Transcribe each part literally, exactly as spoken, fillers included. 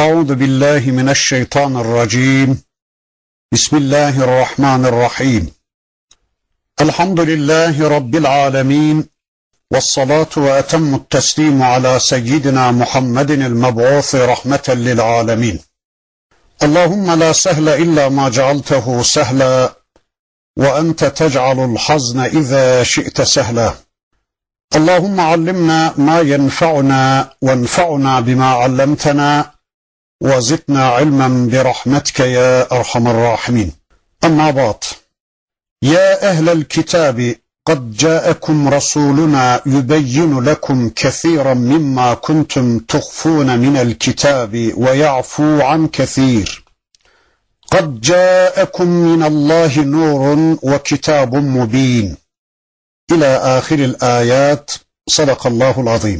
أعوذ بالله من الشيطان الرجيم بسم الله الرحمن الرحيم الحمد لله رب العالمين والصلاة وأتم التسليم على سيدنا محمد المبعوث رحمة للعالمين اللهم لا سهل إلا ما جعلته سهلا وأنت تجعل الحزن إذا شئت سهلا اللهم علمنا ما ينفعنا وانفعنا بما علمتنا وزدنا علما برحمتك يا أرحم الراحمين أما بعد يا أهل الكتاب قد جاءكم رسولنا يبين لكم كثيرا مما كنتم تخفون من الكتاب ويعفو عن كثير قد جاءكم من الله نور وكتاب مبين İlâ âhiril âyât. Sadakallahul azîm.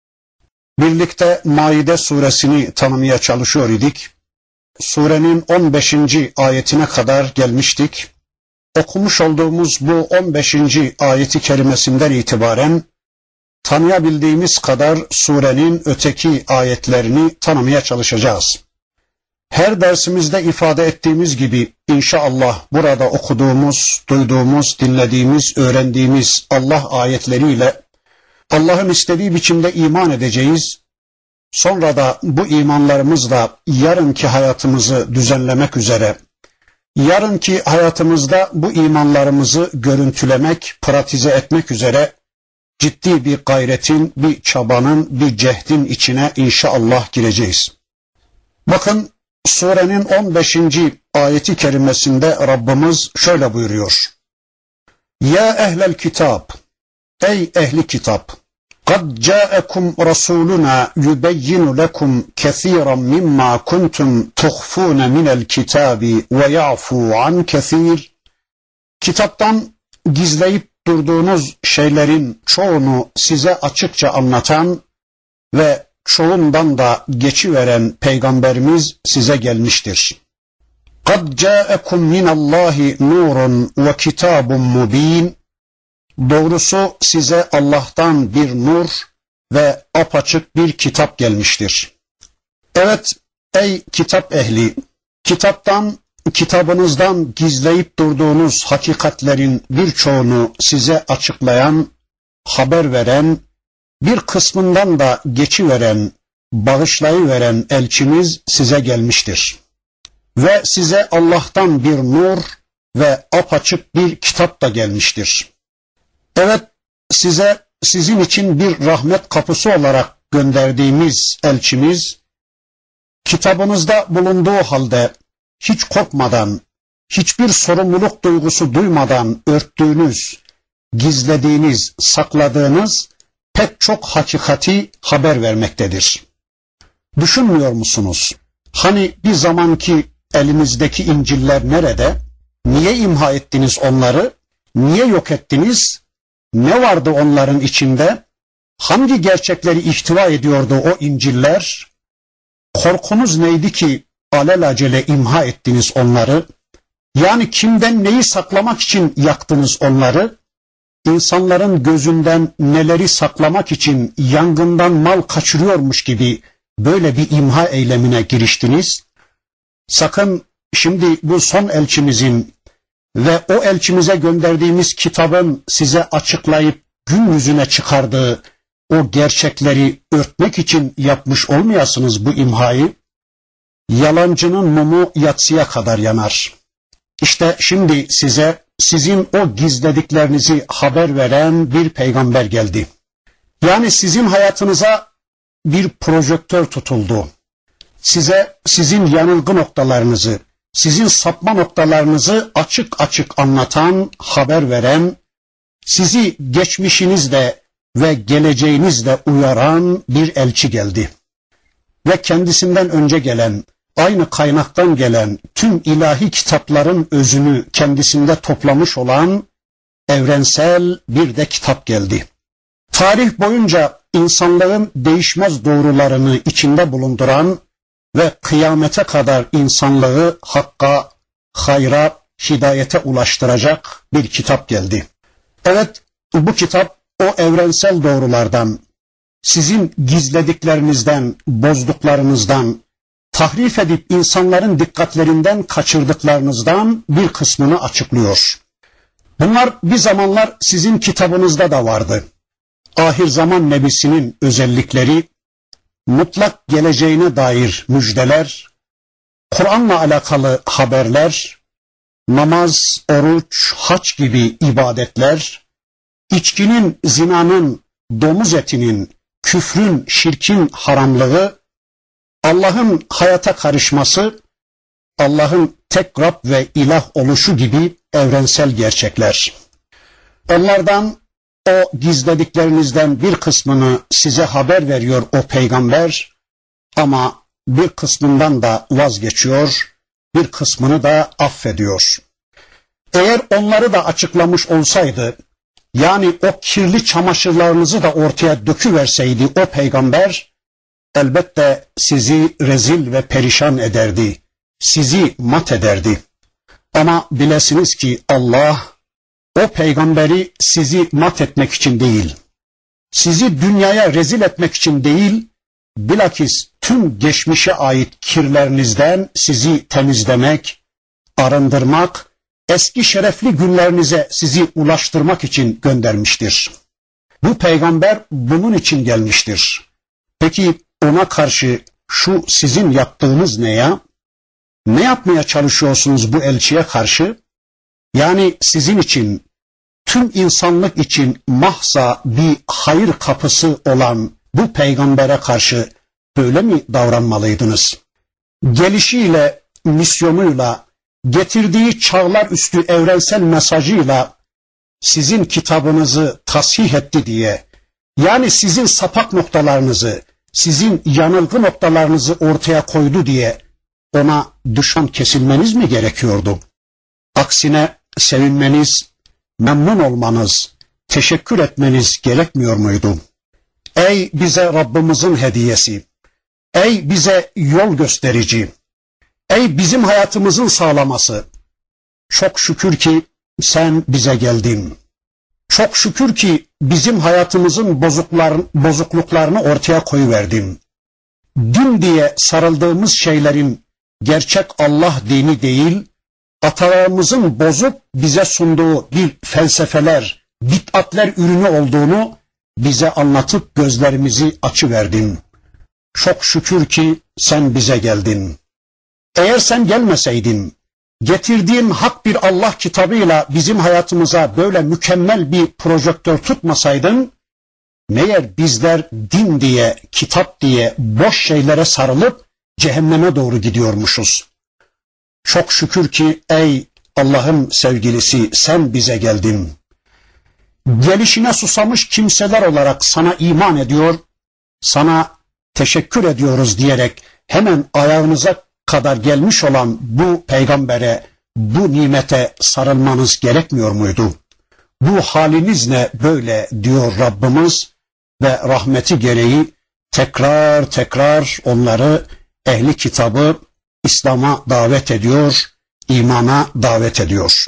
Birlikte Maide suresini tanımaya çalışıyor idik. Surenin on beşinci ayetine kadar gelmiştik. Okumuş olduğumuz bu on beşinci ayeti kerimesinden itibaren tanıyabildiğimiz kadar surenin öteki ayetlerini tanımaya çalışacağız. Her dersimizde ifade ettiğimiz gibi inşallah burada okuduğumuz, duyduğumuz, dinlediğimiz, öğrendiğimiz Allah ayetleriyle Allah'ın istediği biçimde iman edeceğiz. Sonra da bu imanlarımızla yarınki hayatımızı düzenlemek üzere, yarınki hayatımızda bu imanlarımızı görüntülemek, pratize etmek üzere ciddi bir gayretin, bir çabanın, bir cehdin içine inşallah gireceğiz. Bakın, surenin on beşinci ayeti kerimesinde Rabbimiz şöyle buyuruyor. Ya ehlel kitab, ey ehli kitap, kad ca'ekum rasuluna yubeyyinu lekum kethiran mimma kuntum tuhfuna minel kitabi ve ya'fu an kethir. Kitaptan gizleyip durduğunuz şeylerin çoğunu size açıkça anlatan ve çoğundan da geçiveren peygamberimiz size gelmiştir. قَدْ جَاءَكُمْ مِنَ اللّٰهِ نُورٌ وَكِتَابٌ مُب۪ينٌ. Doğrusu size Allah'tan bir nur ve apaçık bir kitap gelmiştir. Evet ey kitap ehli, kitaptan, kitabınızdan gizleyip durduğunuz hakikatlerin birçoğunu size açıklayan, haber veren, bir kısmından da geçiveren, bağışlayıveren elçimiz size gelmiştir. Ve size Allah'tan bir nur ve apaçık bir kitap da gelmiştir. Evet, size sizin için bir rahmet kapısı olarak gönderdiğimiz elçimiz, kitabınızda bulunduğu halde hiç korkmadan, hiçbir sorumluluk duygusu duymadan örttüğünüz, gizlediğiniz, sakladığınız pek çok hakikati haber vermektedir. Düşünmüyor musunuz? Hani bir zamanki elinizdeki İncil'ler nerede? Niye imha ettiniz onları? Niye yok ettiniz? Ne vardı onların içinde? Hangi gerçekleri ihtiva ediyordu o İncil'ler? Korkunuz neydi ki alelacele imha ettiniz onları? Yani kimden neyi saklamak için yaktınız onları? İnsanların gözünden neleri saklamak için yangından mal kaçırıyormuş gibi böyle bir imha eylemine giriştiniz. Sakın şimdi bu son elçimizin ve o elçimize gönderdiğimiz kitabın size açıklayıp gün yüzüne çıkardığı o gerçekleri örtmek için yapmış olmayasınız bu imhayı. Yalancının mumu yatsıya kadar yanar. İşte şimdi size sizin o gizlediklerinizi haber veren bir peygamber geldi. Yani sizin hayatınıza bir projektör tutuldu. Size sizin yanılgı noktalarınızı, sizin sapma noktalarınızı açık açık anlatan, haber veren, sizi geçmişinizle ve geleceğinizle uyaran bir elçi geldi. Ve kendisinden önce gelen, aynı kaynaktan gelen tüm ilahi kitapların özünü kendisinde toplamış olan evrensel bir de kitap geldi. Tarih boyunca insanlığın değişmez doğrularını içinde bulunduran ve kıyamete kadar insanlığı hakka, hayra, hidayete ulaştıracak bir kitap geldi. Evet, bu kitap o evrensel doğrulardan, sizin gizlediklerinizden, bozduklarınızdan, tahrif edip insanların dikkatlerinden kaçırdıklarınızdan bir kısmını açıklıyor. Bunlar bir zamanlar sizin kitabınızda da vardı. Ahir zaman nebisinin özellikleri, mutlak geleceğine dair müjdeler, Kur'an'la alakalı haberler, namaz, oruç, hac gibi ibadetler, içkinin, zinanın, domuz etinin, küfrün, şirkin haramlığı, Allah'ın hayata karışması, Allah'ın tek Rab ve ilah oluşu gibi evrensel gerçekler. Onlardan, o gizlediklerinizden bir kısmını size haber veriyor o peygamber ama bir kısmından da vazgeçiyor, bir kısmını da affediyor. Eğer onları da açıklamış olsaydı, yani o kirli çamaşırlarınızı da ortaya döküverseydi o peygamber, elbette sizi rezil ve perişan ederdi, sizi mat ederdi. Ama bilesiniz ki Allah, o peygamberi sizi mat etmek için değil, sizi dünyaya rezil etmek için değil, bilakis tüm geçmişe ait kirlerinizden sizi temizlemek, arındırmak, eski şerefli günlerinize sizi ulaştırmak için göndermiştir. Bu peygamber bunun için gelmiştir. Peki ona karşı şu sizin yaptığınız ne ya? Ne yapmaya çalışıyorsunuz bu elçiye karşı? Yani sizin için, tüm insanlık için mahza bir hayır kapısı olan bu peygambere karşı böyle mi davranmalıydınız? Gelişiyle, misyonuyla, getirdiği çağlar üstü evrensel mesajıyla sizin kitabınızı tasih etti diye, yani sizin sapak noktalarınızı, sizin yanılgı noktalarınızı ortaya koydu diye ona düşman kesilmeniz mi gerekiyordu? Aksine sevinmeniz, memnun olmanız, teşekkür etmeniz gerekmiyor muydu? Ey bize Rabbimizin hediyesi, ey bize yol gösterici, ey bizim hayatımızın sağlaması, çok şükür ki sen bize geldin. Çok şükür ki bizim hayatımızın bozukluklarını ortaya koyuverdin. Din diye sarıldığımız şeylerin gerçek Allah dini değil, atalarımızın bozup bize sunduğu bir felsefeler, bid'atler ürünü olduğunu bize anlatıp gözlerimizi açıverdin. Çok şükür ki sen bize geldin. Eğer sen gelmeseydin, getirdiğin hak bir Allah kitabıyla bizim hayatımıza böyle mükemmel bir projektör tutmasaydın, meğer bizler din diye, kitap diye boş şeylere sarılıp cehenneme doğru gidiyormuşuz. Çok şükür ki ey Allah'ın sevgilisi sen bize geldin. Gelişine susamış kimseler olarak sana iman ediyor, sana teşekkür ediyoruz diyerek hemen ayağınıza kadar gelmiş olan bu peygambere, bu nimete sarılmanız gerekmiyor muydu? Bu haliniz ne böyle diyor Rabbimiz ve rahmeti gereği tekrar tekrar onları, ehli kitabı İslam'a davet ediyor, imana davet ediyor.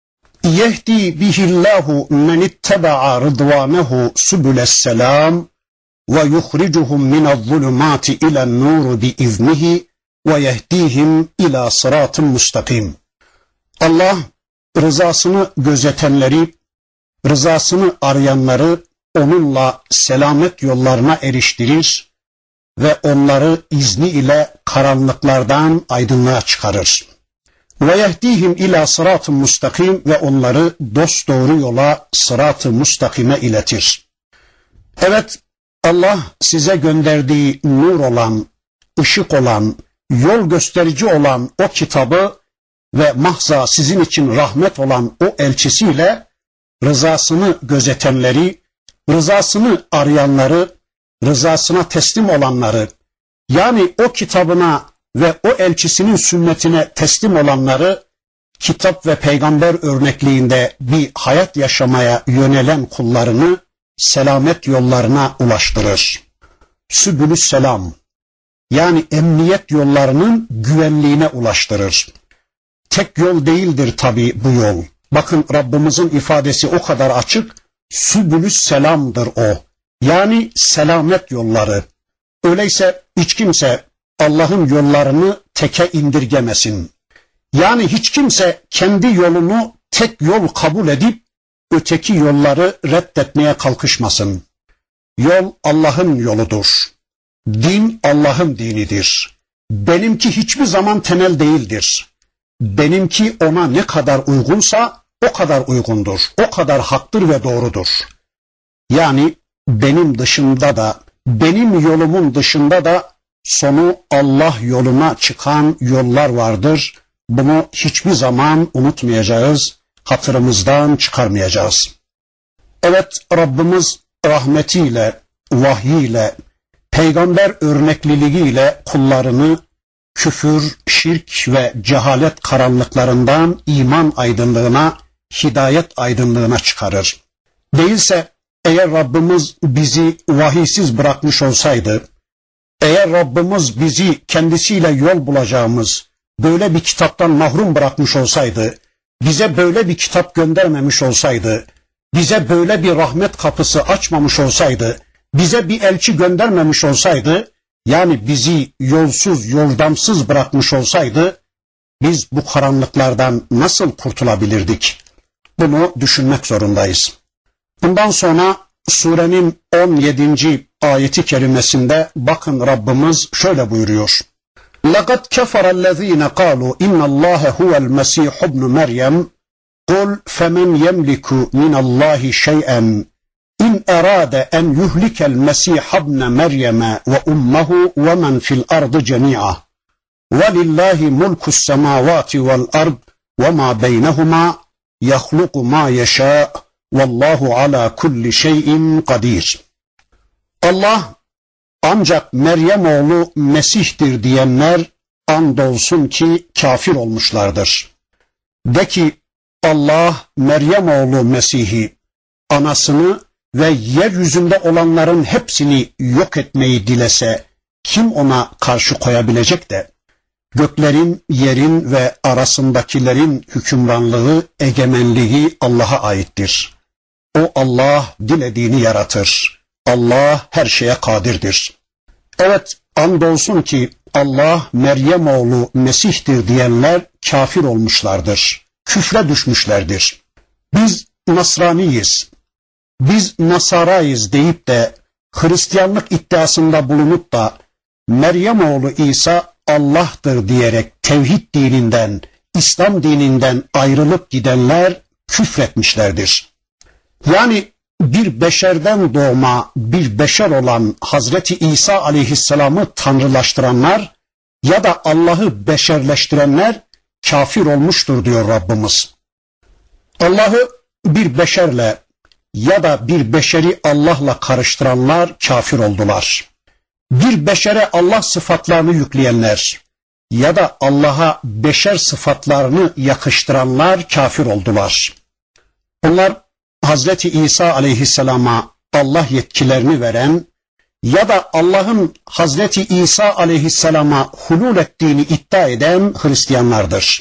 Yehdi bihillahu men itteba'a rıdvanehu subülesselam ve yukhricuhum minez-zulumati ilen-nur biiznihi ve yehdihim ila sıratın mustakim. Allah rızasını gözetenleri, rızasını arayanları onunla selamet yollarına eriştirir ve onları izni ile karanlıklardan aydınlığa çıkarır. Ve yehdihim ila sıratın mustakim ve onları dosdoğru yola, sırat-ı mustakime iletir. Evet, Allah size gönderdiği nur olan, ışık olan, yol gösterici olan o kitabı ve mahza sizin için rahmet olan o elçisiyle rızasını gözetenleri, rızasını arayanları, rızasına teslim olanları, yani o kitabına ve o elçisinin sünnetine teslim olanları, kitap ve peygamber örnekliğinde bir hayat yaşamaya yönelen kullarını selamet yollarına ulaştırır. Sübülüs selam, yani emniyet yollarının güvenliğine ulaştırır. Tek yol değildir tabi bu yol. Bakın Rabbimizin ifadesi o kadar açık, sübülüs selamdır o. Yani selamet yolları. Öyleyse hiç kimse Allah'ın yollarını teke indirgemesin. Yani hiç kimse kendi yolunu tek yol kabul edip öteki yolları reddetmeye kalkışmasın. Yol Allah'ın yoludur. Din Allah'ın dinidir. Benimki hiçbir zaman temel değildir. Benimki ona ne kadar uygunsa o kadar uygundur. O kadar haktır ve doğrudur. Yani benim dışında da, benim yolumun dışında da sonu Allah yoluna çıkan yollar vardır. Bunu hiçbir zaman unutmayacağız, hatırımızdan çıkarmayacağız. Evet, Rabbimiz rahmetiyle, vahyiyle, peygamber örnekliliğiyle kullarını küfür, şirk ve cehalet karanlıklarından iman aydınlığına, hidayet aydınlığına çıkarır. Değilse eğer Rabbimiz bizi vahiysiz bırakmış olsaydı, eğer Rabbimiz bizi kendisiyle yol bulacağımız böyle bir kitaptan mahrum bırakmış olsaydı, bize böyle bir kitap göndermemiş olsaydı, bize böyle bir rahmet kapısı açmamış olsaydı, bize bir elçi göndermemiş olsaydı, yani bizi yolsuz, yordamsız bırakmış olsaydı, biz bu karanlıklardan nasıl kurtulabilirdik? Bunu düşünmek zorundayız. Bundan sonra surenin on yedinci ayeti kerimesinde bakın Rabbimiz şöyle buyuruyor. لَقَدْ كَفَرَ الَّذ۪ينَ قَالُوا اِنَّ اللّٰهَ هُوَ الْمَس۪يحُ ابْنُ مَرْيَمْ قُلْ فَمَنْ يَمْلِكُ مِنَ اللّٰهِ شَيْئًا اِنْ اَرَادَ اَنْ يُهْلِكَ الْمَس۪يحَ ابْنَ مَرْيَمَ وَاُمَّهُ وَمَنْ فِي الْأَرْضِ جَمِيعًا وَلِلّٰهِ مُلْكُ السَّمَاوَاتِ وَالْأَرْضِ وَمَا بَيْنَهُمَا يَخْلُقُ مَا يَشَاءُ وَاللّٰهُ عَلَى كُلِّ شَيْءٍ قَدِيرٌ. Allah ancak Meryem oğlu Mesih'tir diyenler andolsun ki kafir olmuşlardır. De ki Allah Meryem oğlu Mesih'i, anasını ve yeryüzünde olanların hepsini yok etmeyi dilese kim ona karşı koyabilecek de? Göklerin, yerin ve arasındakilerin hükümranlığı, egemenliği Allah'a aittir. O Allah dilediğini yaratır. Allah her şeye kadirdir. Evet, andolsun ki Allah Meryem oğlu Mesih'tir diyenler kafir olmuşlardır. Küfre düşmüşlerdir. Biz Nasraniyiz, biz Nasarayız deyip de Hristiyanlık iddiasında bulunup da Meryem oğlu İsa Allah'tır diyerek tevhid dininden, İslam dininden ayrılıp gidenler küfretmişlerdir. Yani bir beşerden doğma bir beşer olan Hazreti İsa aleyhisselamı tanrılaştıranlar ya da Allah'ı beşerleştirenler kafir olmuştur diyor Rabbimiz. Allah'ı bir beşerle ya da bir beşeri Allah'la karıştıranlar kafir oldular. Bir beşere Allah sıfatlarını yükleyenler ya da Allah'a beşer sıfatlarını yakıştıranlar kafir oldular. Onlar Hazreti İsa aleyhisselama Allah yetkilerini veren ya da Allah'ın Hazreti İsa aleyhisselama hulul ettiğini iddia eden Hristiyanlardır.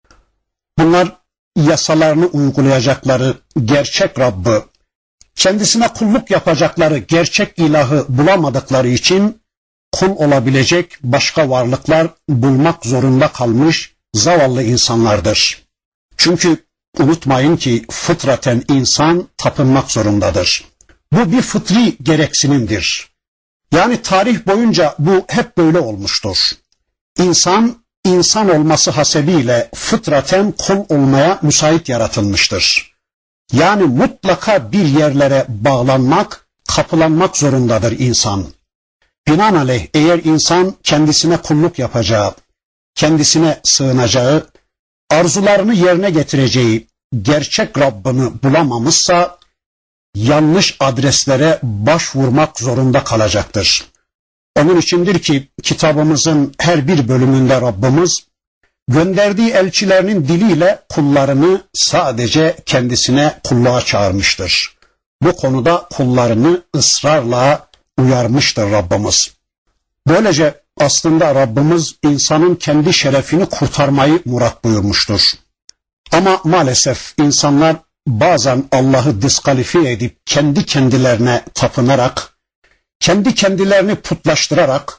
Bunlar yasalarını uygulayacakları gerçek Rabb'ı, kendisine kulluk yapacakları gerçek ilahı bulamadıkları için kul olabilecek başka varlıklar bulmak zorunda kalmış zavallı insanlardır. Çünkü unutmayın ki fıtraten insan tapınmak zorundadır. Bu bir fıtri gereksinimdir. Yani tarih boyunca bu hep böyle olmuştur. İnsan, insan olması hasebiyle fıtraten kul olmaya müsait yaratılmıştır. Yani mutlaka bir yerlere bağlanmak, kapılanmak zorundadır insan. Binaenaleyh eğer insan kendisine kulluk yapacağı, kendisine sığınacağı, arzularını yerine getireceği gerçek Rabbini bulamamışsa yanlış adreslere başvurmak zorunda kalacaktır. Onun içindir ki kitabımızın her bir bölümünde Rabbimiz gönderdiği elçilerinin diliyle kullarını sadece kendisine kulluğa çağırmıştır. Bu konuda kullarını ısrarla uyarmıştır Rabbimiz. Böylece aslında Rabbimiz insanın kendi şerefini kurtarmayı murat buyurmuştur. Ama maalesef insanlar bazen Allah'ı diskalifiye edip kendi kendilerine tapınarak, kendi kendilerini putlaştırarak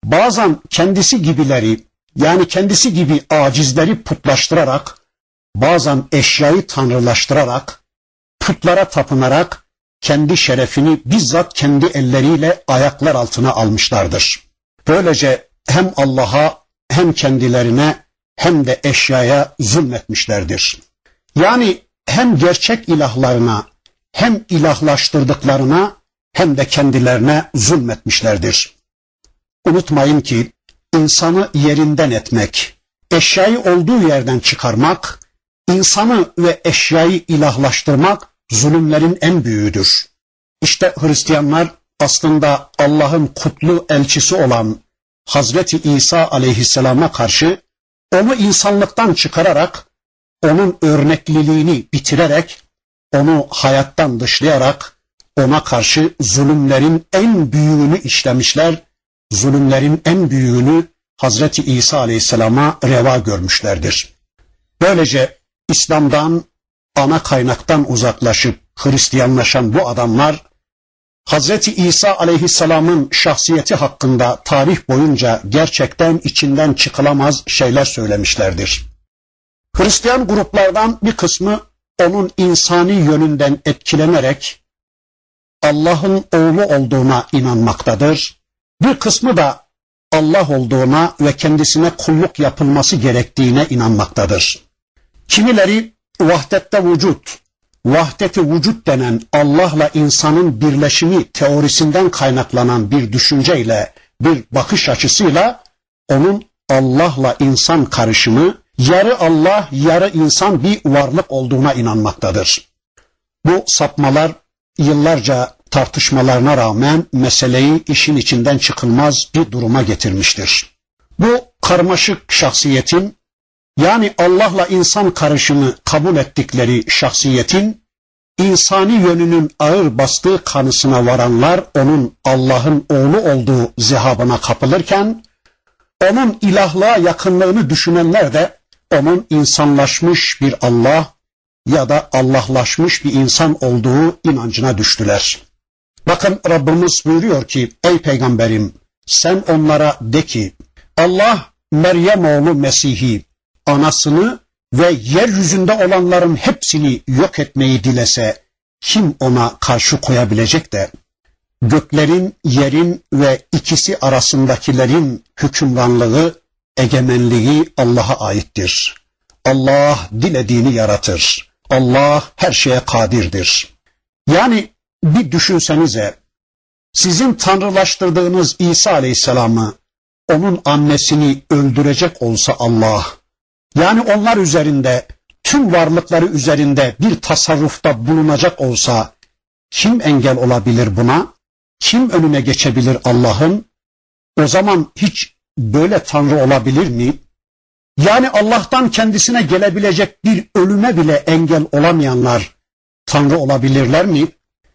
bazen kendisi gibileri, yani kendisi gibi acizleri putlaştırarak, bazen eşyayı tanrılaştırarak, putlara tapınarak kendi şerefini bizzat kendi elleriyle ayaklar altına almışlardır. Böylece hem Allah'a hem kendilerine hem de eşyaya zulmetmişlerdir. Yani hem gerçek ilahlarına hem ilahlaştırdıklarına hem de kendilerine zulmetmişlerdir. Unutmayın ki insanı yerinden etmek, eşyayı olduğu yerden çıkarmak, insanı ve eşyayı ilahlaştırmak zulümlerin en büyüğüdür. İşte Hristiyanlar aslında Allah'ın kutlu elçisi olan Hazreti İsa aleyhisselama karşı onu insanlıktan çıkararak, onun örnekliliğini bitirerek, onu hayattan dışlayarak ona karşı zulümlerin en büyüğünü işlemişler, zulümlerin en büyüğünü Hazreti İsa aleyhisselama reva görmüşlerdir. Böylece İslam'dan, ana kaynaktan uzaklaşıp Hristiyanlaşan bu adamlar, Hazreti İsa aleyhisselamın şahsiyeti hakkında tarih boyunca gerçekten içinden çıkılamaz şeyler söylemişlerdir. Hristiyan gruplardan bir kısmı onun insani yönünden etkilenerek Allah'ın oğlu olduğuna inanmaktadır. Bir kısmı da Allah olduğuna ve kendisine kulluk yapılması gerektiğine inanmaktadır. Kimileri vahdette vücut, vahdeti vücut denen Allah'la insanın birleşimi teorisinden kaynaklanan bir düşünceyle, bir bakış açısıyla onun Allah'la insan karışımı, yarı Allah, yarı insan bir varlık olduğuna inanmaktadır. Bu sapmalar yıllarca tartışmalarına rağmen meseleyi işin içinden çıkılmaz bir duruma getirmiştir. Bu karmaşık şahsiyetin, yani Allah'la insan karışımı kabul ettikleri şahsiyetin insani yönünün ağır bastığı kanısına varanlar onun Allah'ın oğlu olduğu zehabına kapılırken, onun ilahlığa yakınlığını düşünenler de onun insanlaşmış bir Allah ya da Allahlaşmış bir insan olduğu inancına düştüler. Bakın Rabbimiz buyuruyor ki, ey peygamberim sen onlara de ki, Allah Meryem oğlu Mesih'i, anasını ve yeryüzünde olanların hepsini yok etmeyi dilese kim ona karşı koyabilecek de göklerin, yerin ve ikisi arasındakilerin hükümranlığı, egemenliği Allah'a aittir. Allah dilediğini yaratır. Allah her şeye kadirdir. Yani bir düşünsenize, sizin tanrılaştırdığınız İsa aleyhisselamı, onun annesini öldürecek olsa Allah, yani onlar üzerinde, tüm varlıkları üzerinde bir tasarrufta bulunacak olsa, kim engel olabilir buna? Kim önüne geçebilir Allah'ın? O zaman hiç böyle tanrı olabilir mi? Yani Allah'tan kendisine gelebilecek bir ölüme bile engel olamayanlar tanrı olabilirler mi?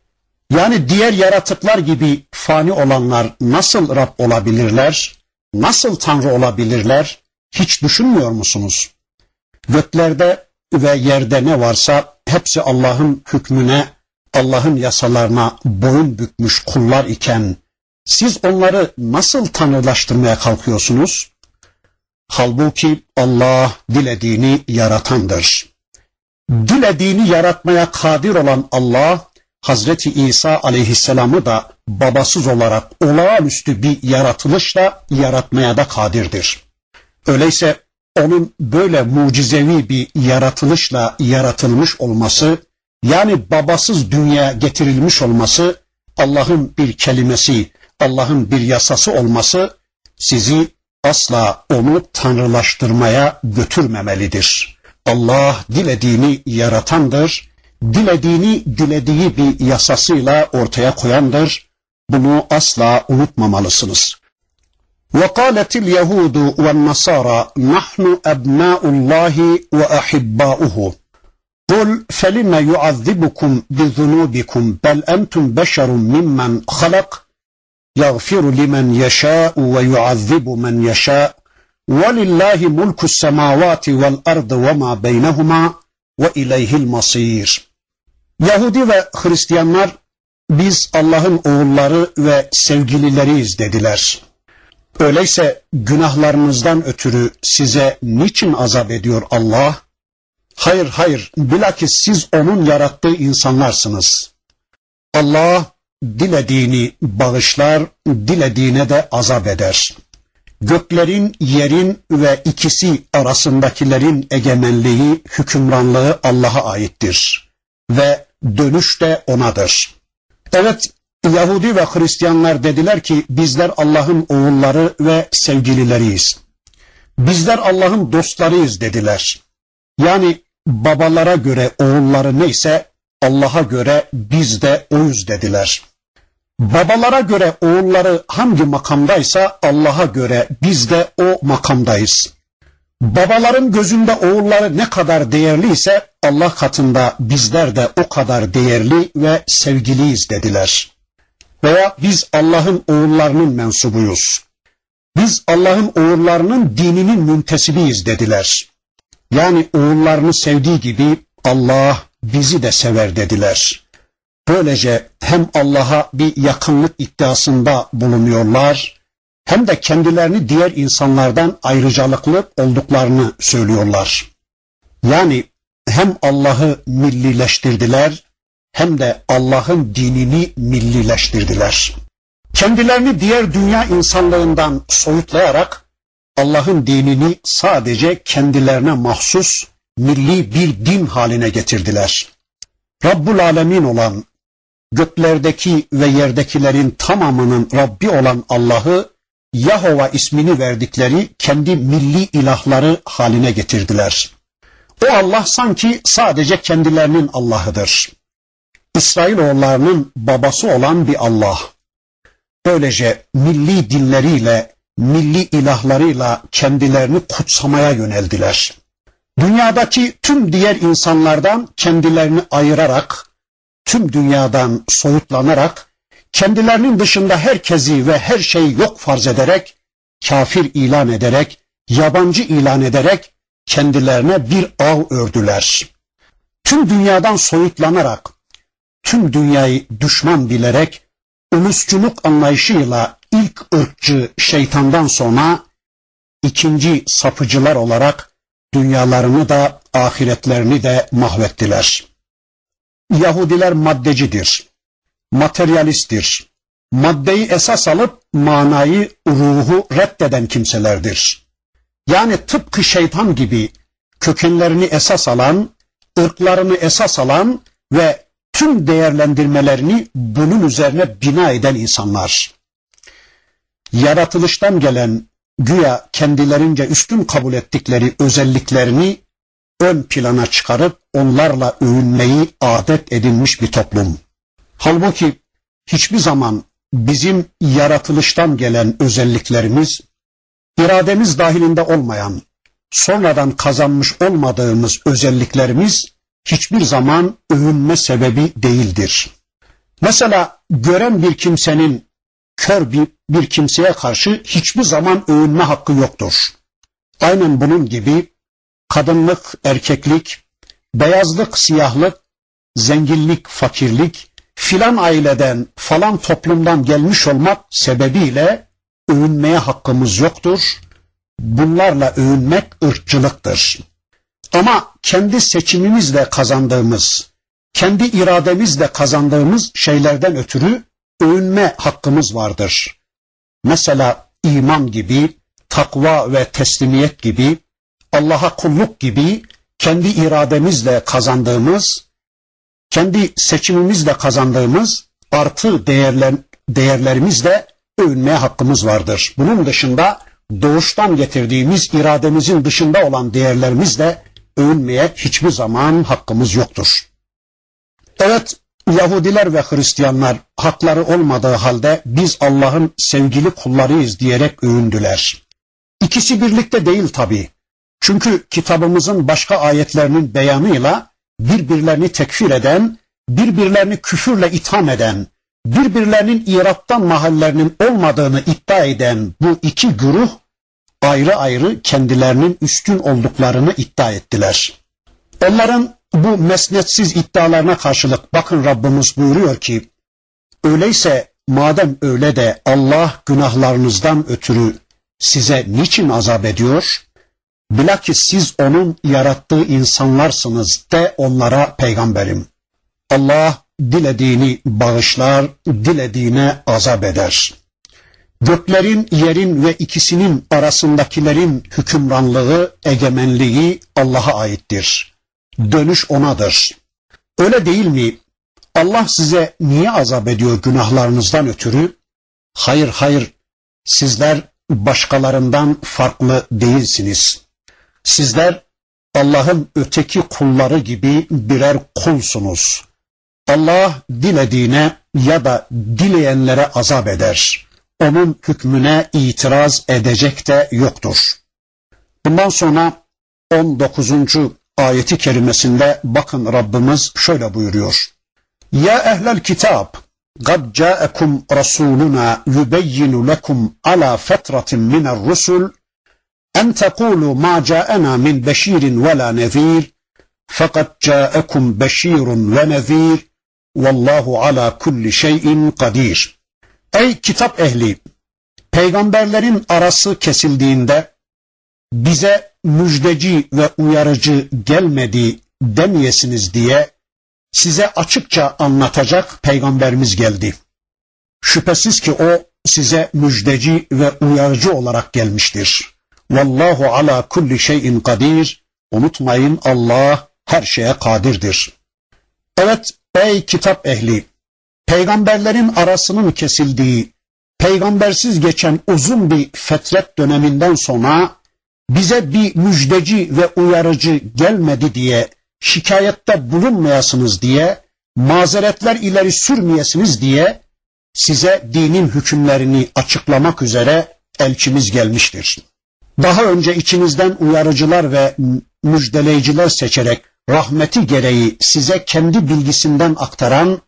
Yani diğer yaratıklar gibi fani olanlar nasıl Rab olabilirler? Nasıl tanrı olabilirler? Hiç düşünmüyor musunuz? Göklerde ve yerde ne varsa hepsi Allah'ın hükmüne, Allah'ın yasalarına boyun bükmüş kullar iken siz onları nasıl tanrılaştırmaya kalkıyorsunuz? Halbuki Allah dilediğini yaratandır. Dilediğini yaratmaya kadir olan Allah, Hazreti İsa aleyhisselamı da babasız olarak olağanüstü bir yaratılışla yaratmaya da kadirdir. Öyleyse onun böyle mucizevi bir yaratılışla yaratılmış olması, yani babasız dünyaya getirilmiş olması, Allah'ın bir kelimesi, Allah'ın bir yasası olması sizi asla onu tanrılaştırmaya götürmemelidir. Allah dilediğini yaratandır, dilediğini dilediği bir yasasıyla ortaya koyandır. Bunu asla unutmamalısınız. وَقَالَتِ الْيَهُودُ وَالنَّصَارَى نَحْنُ أَبْنَاءُ اللّٰهِ وَأَحِبَّاؤُهُ قُلْ فَلِمَ يُعَذِّبُكُمْ بِذُنُوبِكُمْ بَلْ أَنْتُمْ بَشَرٌ مِّمَّنْ خَلَقَ يَغْفِرُ لِمَنْ يَشَاءُ وَيُعَذِّبُ مَنْ يَشَاءُ وَلِلَّهِ مُلْكُ السَّمَاوَاتِ وَالْأَرْضِ وَمَا بَيْنَهُمَا وَإِلَيْهِ الْمَصِيرُ. Yahudi ve Hristiyanlar biz Allah'ın oğulları ve sevgilileriyiz dediler. Öyleyse günahlarınızdan ötürü size niçin azap ediyor Allah? Hayır hayır, bilakis siz onun yarattığı insanlarsınız. Allah dilediğini bağışlar, dilediğine de azap eder. Göklerin, yerin ve ikisi arasındakilerin egemenliği, hükümranlığı Allah'a aittir. Ve dönüş de O'nadır. Evet, Yahudi ve Hristiyanlar dediler ki bizler Allah'ın oğulları ve sevgilileriyiz. Bizler Allah'ın dostlarıyız dediler. Yani babalara göre oğulları neyse Allah'a göre biz de oyuz dediler. Babalara göre oğulları hangi makamdaysa Allah'a göre biz de o makamdayız. Babaların gözünde oğulları ne kadar değerliyse Allah katında bizler de o kadar değerli ve sevgiliyiz dediler. Veya biz Allah'ın oğullarının mensubuyuz. Biz Allah'ın oğullarının dininin müntesibiyiz dediler. Yani oğullarını sevdiği gibi Allah bizi de sever dediler. Böylece hem Allah'a bir yakınlık iddiasında bulunuyorlar, hem de kendilerini diğer insanlardan ayrıcalıklı olduklarını söylüyorlar. Yani hem Allah'ı millileştirdiler, hem de Allah'ın dinini millileştirdiler. Kendilerini diğer dünya insanlığından soyutlayarak Allah'ın dinini sadece kendilerine mahsus milli bir din haline getirdiler. Rabbul Alemin olan, göklerdeki ve yerdekilerin tamamının Rabbi olan Allah'ı Yahova ismini verdikleri kendi milli ilahları haline getirdiler. O Allah sanki sadece kendilerinin Allah'ıdır. İsrailoğullarının babası olan bir Allah. Böylece milli dinleriyle, milli ilahlarıyla kendilerini kutsamaya yöneldiler. Dünyadaki tüm diğer insanlardan kendilerini ayırarak, tüm dünyadan soyutlanarak, kendilerinin dışında herkesi ve her şeyi yok farz ederek, kafir ilan ederek, yabancı ilan ederek kendilerine bir ağ ördüler. Tüm dünyadan soyutlanarak, tüm dünyayı düşman bilerek, ulusçuluk anlayışıyla ilk ırkçı şeytandan sonra ikinci sapıcılar olarak dünyalarını da ahiretlerini de mahvettiler. Yahudiler maddecidir, materyalisttir. Maddeyi esas alıp manayı, ruhu reddeden kimselerdir. Yani tıpkı şeytan gibi kökenlerini esas alan, ırklarını esas alan ve tüm değerlendirmelerini bunun üzerine bina eden insanlar. Yaratılıştan gelen güya kendilerince üstün kabul ettikleri özelliklerini ön plana çıkarıp onlarla övünmeyi adet edinmiş bir toplum. Halbuki hiçbir zaman bizim yaratılıştan gelen özelliklerimiz, irademiz dahilinde olmayan, sonradan kazanmış olmadığımız özelliklerimiz hiçbir zaman övünme sebebi değildir. Mesela gören bir kimsenin kör bir, bir kimseye karşı hiçbir zaman övünme hakkı yoktur. Aynen bunun gibi kadınlık, erkeklik, beyazlık, siyahlık, zenginlik, fakirlik, filan aileden, falan toplumdan gelmiş olmak sebebiyle övünmeye hakkımız yoktur. Bunlarla övünmek ırkçılıktır. Ama kendi seçimimizle kazandığımız, kendi irademizle kazandığımız şeylerden ötürü övünme hakkımız vardır. Mesela iman gibi, takva ve teslimiyet gibi, Allah'a kulluk gibi kendi irademizle kazandığımız, kendi seçimimizle kazandığımız artı değerler, değerlerimizle övünmeye hakkımız vardır. Bunun dışında doğuştan getirdiğimiz irademizin dışında olan değerlerimizle övünmeye hiçbir zaman hakkımız yoktur. Evet, Yahudiler ve Hristiyanlar hakları olmadığı halde biz Allah'ın sevgili kullarıyız diyerek övündüler. İkisi birlikte değil tabii. Çünkü kitabımızın başka ayetlerinin beyanıyla birbirlerini tekfir eden, birbirlerini küfürle itham eden, birbirlerinin irattan mahallerinin olmadığını iddia eden bu iki güruh ayrı ayrı kendilerinin üstün olduklarını iddia ettiler. Onların bu mesnetsiz iddialarına karşılık bakın Rabbimiz buyuruyor ki, öyleyse madem öyle de Allah günahlarınızdan ötürü size niçin azap ediyor? Bilakis siz onun yarattığı insanlarsınız de onlara peygamberim. Allah dilediğini bağışlar, dilediğine azap eder. Göklerin, yerin ve ikisinin arasındakilerin hükümranlığı, egemenliği Allah'a aittir. Dönüş onadır. Öyle değil mi? Allah size niye azap ediyor günahlarınızdan ötürü? Hayır, hayır. Sizler başkalarından farklı değilsiniz. Sizler Allah'ın öteki kulları gibi birer kulsunuz. Allah dilediğine ya da dileyenlere azap eder. Onun hükmüne itiraz edecek de yoktur. Bundan sonra on dokuzuncu ayeti kerimesinde bakın Rabbimiz şöyle buyuruyor. Ya ehlel kitab, قَدْ جَاءَكُمْ رَسُولُنَا يُبَيِّنُ لَكُمْ عَلَى فَتْرَةٍ مِنَ الرُّسُلِ أَنْ تَقُولُوا مَا جَاءَنَا مِنْ بَشِيرٍ وَلَا نَذِيرٍ فَقَدْ جَاءَكُمْ بَشِيرٌ وَنَذِيرٌ وَاللّٰهُ عَلَى كُلِّ شَيْءٍ قَدِيرٌ. Ey kitap ehli! Peygamberlerin arası kesildiğinde bize müjdeci ve uyarıcı gelmedi demeyesiniz diye size açıkça anlatacak peygamberimiz geldi. Şüphesiz ki o size müjdeci ve uyarıcı olarak gelmiştir. Vallahu ala kulli şeyin kadir. Unutmayın, Allah her şeye kadirdir. Evet ey kitap ehli! Peygamberlerin arasının kesildiği, peygambersiz geçen uzun bir fetret döneminden sonra bize bir müjdeci ve uyarıcı gelmedi diye şikayette bulunmayasınız diye, mazeretler ileri sürmeyesiniz diye size dinin hükümlerini açıklamak üzere elçimiz gelmiştir. Daha önce içinizden uyarıcılar ve müjdeleyiciler seçerek rahmeti gereği size kendi bilgisinden aktaran,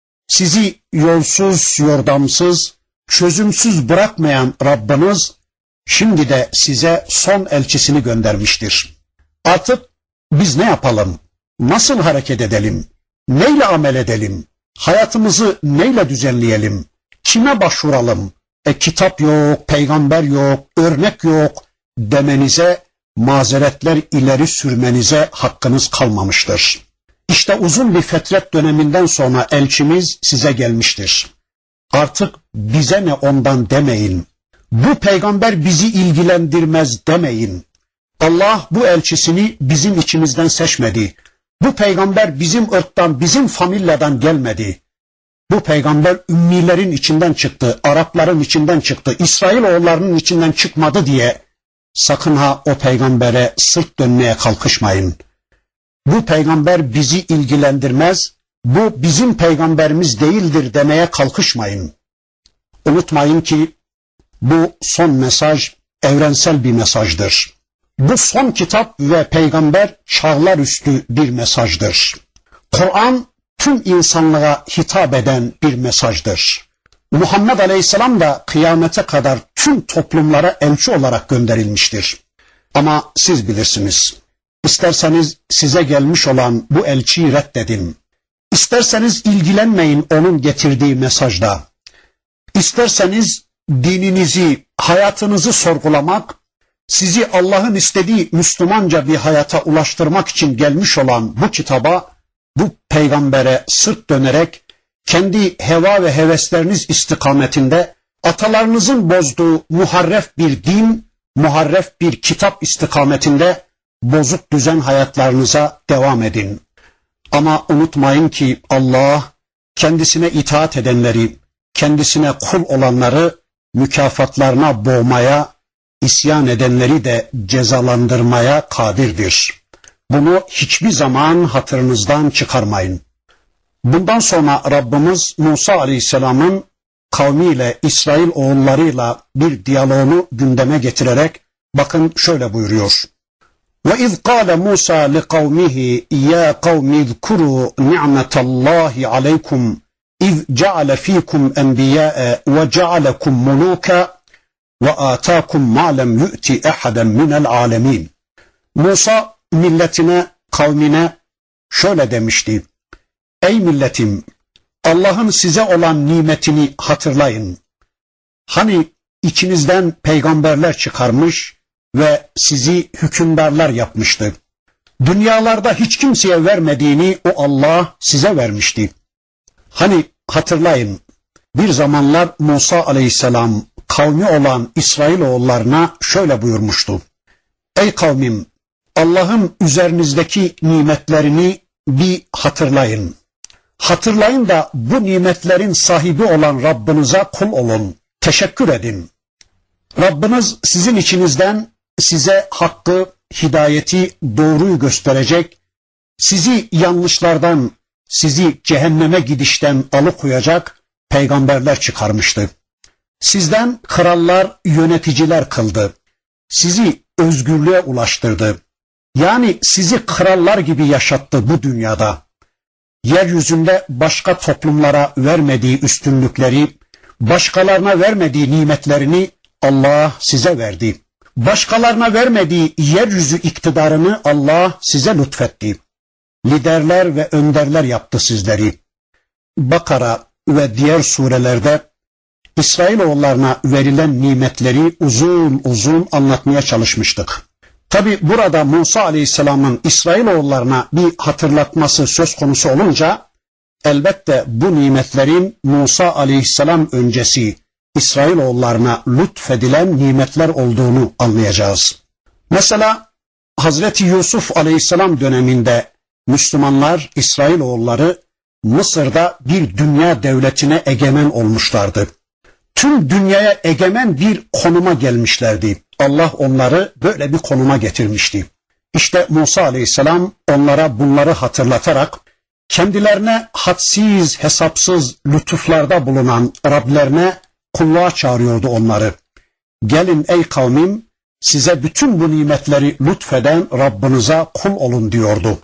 sizi yolsuz, yordamsız, çözümsüz bırakmayan Rabbiniz şimdi de size son elçisini göndermiştir. Artık biz ne yapalım? Nasıl hareket edelim? Neyle amel edelim? Hayatımızı neyle düzenleyelim? Kime başvuralım? E kitap yok, peygamber yok, örnek yok demenize, mazeretler ileri sürmenize hakkınız kalmamıştır. İşte uzun bir fetret döneminden sonra elçimiz size gelmiştir. Artık bize ne ondan demeyin. Bu peygamber bizi ilgilendirmez demeyin. Allah bu elçisini bizim içimizden seçmedi. Bu peygamber bizim ırktan, bizim familyadan gelmedi. Bu peygamber ümmilerin içinden çıktı, Arapların içinden çıktı, İsrailoğullarının içinden çıkmadı diye sakın ha o peygambere sırt dönmeye kalkışmayın. Bu peygamber bizi ilgilendirmez, bu bizim peygamberimiz değildir demeye kalkışmayın. Unutmayın ki bu son mesaj evrensel bir mesajdır. Bu son kitap ve peygamber çağlar üstü bir mesajdır. Kur'an tüm insanlığa hitap eden bir mesajdır. Muhammed Aleyhisselam da kıyamete kadar tüm toplumlara elçi olarak gönderilmiştir. Ama siz bilirsiniz. İsterseniz size gelmiş olan bu elçiyi reddedin. İsterseniz ilgilenmeyin onun getirdiği mesajda. İsterseniz dininizi, hayatınızı sorgulamak, sizi Allah'ın istediği Müslümanca bir hayata ulaştırmak için gelmiş olan bu kitaba, bu peygambere sırt dönerek kendi heva ve hevesleriniz istikametinde atalarınızın bozduğu muharref bir din, muharref bir kitap istikametinde bozuk düzen hayatlarınıza devam edin. Ama unutmayın ki Allah kendisine itaat edenleri, kendisine kul olanları mükafatlarına boğmaya, isyan edenleri de cezalandırmaya kadirdir. Bunu hiçbir zaman hatırınızdan çıkarmayın. Bundan sonra Rabbimiz Musa Aleyhisselam'ın kavmiyle, İsrail oğullarıyla bir diyaloğunu gündeme getirerek bakın şöyle buyuruyor. وَاِذْ قَالَ مُوسَى لِقَوْمِهِ يَا قَوْمِ اذْكُرُوا نِعْمَةَ اللّٰهِ عَلَيْكُمْ اِذْ جَعَلَ ف۪يكُمْ اَنْبِيَاءَ وَجَعَلَكُمْ مُلُوكًا وَآتَاكُمْ مَا لَمْ يُؤْتِ اَحَدًا مِنَ الْعَالَمِينَ. Musa milletine, kavmine şöyle demişti. Ey milletim, Allah'ın size olan nimetini hatırlayın. Hani içinizden peygamberler çıkarmış ve sizi hükümdarlar yapmıştı. Dünyalarda hiç kimseye vermediğini o Allah size vermişti. Hani hatırlayın, bir zamanlar Musa aleyhisselam kavmi olan İsrailoğullarına şöyle buyurmuştu. Ey kavmim, Allah'ın üzerinizdeki nimetlerini bir hatırlayın. Hatırlayın da bu nimetlerin sahibi olan Rabbinize kul olun, teşekkür edin. Rabbiniz sizin içinizden size hakkı, hidayeti, doğruyu gösterecek, sizi yanlışlardan, sizi cehenneme gidişten alıkoyacak peygamberler çıkarmıştı. Sizden krallar, yöneticiler kıldı. Sizi özgürlüğe ulaştırdı. Yani sizi krallar gibi yaşattı bu dünyada. Yeryüzünde başka toplumlara vermediği üstünlükleri, başkalarına vermediği nimetlerini Allah size verdi. Başkalarına vermediği yeryüzü iktidarını Allah size lütfetti. Liderler ve önderler yaptı sizleri. Bakara ve diğer surelerde İsrailoğullarına verilen nimetleri uzun uzun anlatmaya çalışmıştık. Tabi burada Musa Aleyhisselam'ın İsrailoğullarına bir hatırlatması söz konusu olunca elbette bu nimetlerin Musa Aleyhisselam öncesi İsrailoğullarına lütfedilen nimetler olduğunu anlayacağız. Mesela Hazreti Yusuf Aleyhisselam döneminde Müslümanlar, İsrailoğulları Mısır'da bir dünya devletine egemen olmuşlardı. Tüm dünyaya egemen bir konuma gelmişlerdi. Allah onları böyle bir konuma getirmişti. İşte Musa Aleyhisselam onlara bunları hatırlatarak kendilerine hadsiz, hesapsız lütuflarda bulunan Rablerine kulluğa çağırıyordu onları. Gelin ey kavmim, size bütün bu nimetleri lütfeden Rabbinize kul olun diyordu.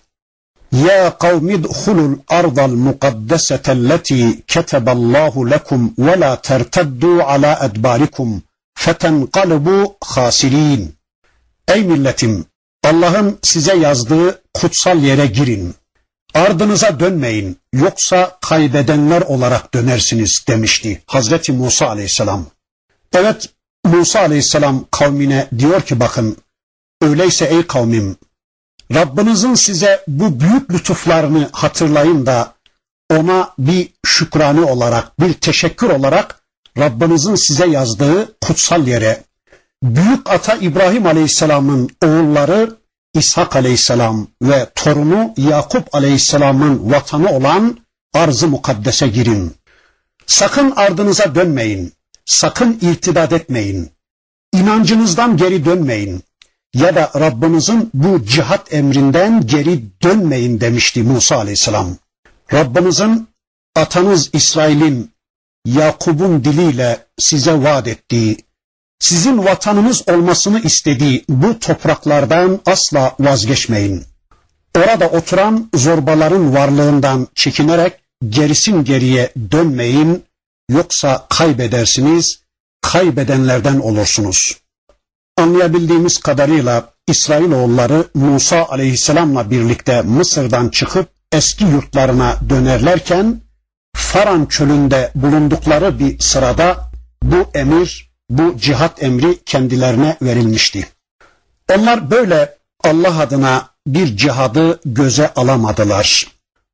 Ya kavmi dhulul ardal mukaddesetelleti keteballahu lekum ve la terteddu ala edbarikum fetenqalibu khasirin. Ey milletim, Allah'ın size yazdığı kutsal yere girin. Ardınıza dönmeyin, yoksa kaybedenler olarak dönersiniz demişti Hazreti Musa Aleyhisselam. Evet, Musa Aleyhisselam kavmine diyor ki bakın, öyleyse ey kavmim, Rabbinizin size bu büyük lütuflarını hatırlayın da ona bir şükrani olarak, bir teşekkür olarak Rabbinizin size yazdığı kutsal yere, büyük ata İbrahim Aleyhisselam'ın oğulları İshak Aleyhisselam ve torunu Yakup Aleyhisselam'ın vatanı olan arz-ı mukaddese girin. Sakın ardınıza dönmeyin, sakın irtidat etmeyin, inancınızdan geri dönmeyin ya da Rabbinizin bu cihat emrinden geri dönmeyin demişti Musa Aleyhisselam. Rabbinizin atanız İsrail'in, Yakup'un diliyle size vaat ettiği, sizin vatanınız olmasını istediği bu topraklardan asla vazgeçmeyin. Orada oturan zorbaların varlığından çekinerek gerisin geriye dönmeyin, yoksa kaybedersiniz, kaybedenlerden olursunuz. Anlayabildiğimiz kadarıyla İsrailoğulları Musa Aleyhisselam'la birlikte Mısır'dan çıkıp eski yurtlarına dönerlerken Faran çölünde bulundukları bir sırada bu emir, bu cihat emri kendilerine verilmişti. Onlar böyle Allah adına bir cihadı göze alamadılar.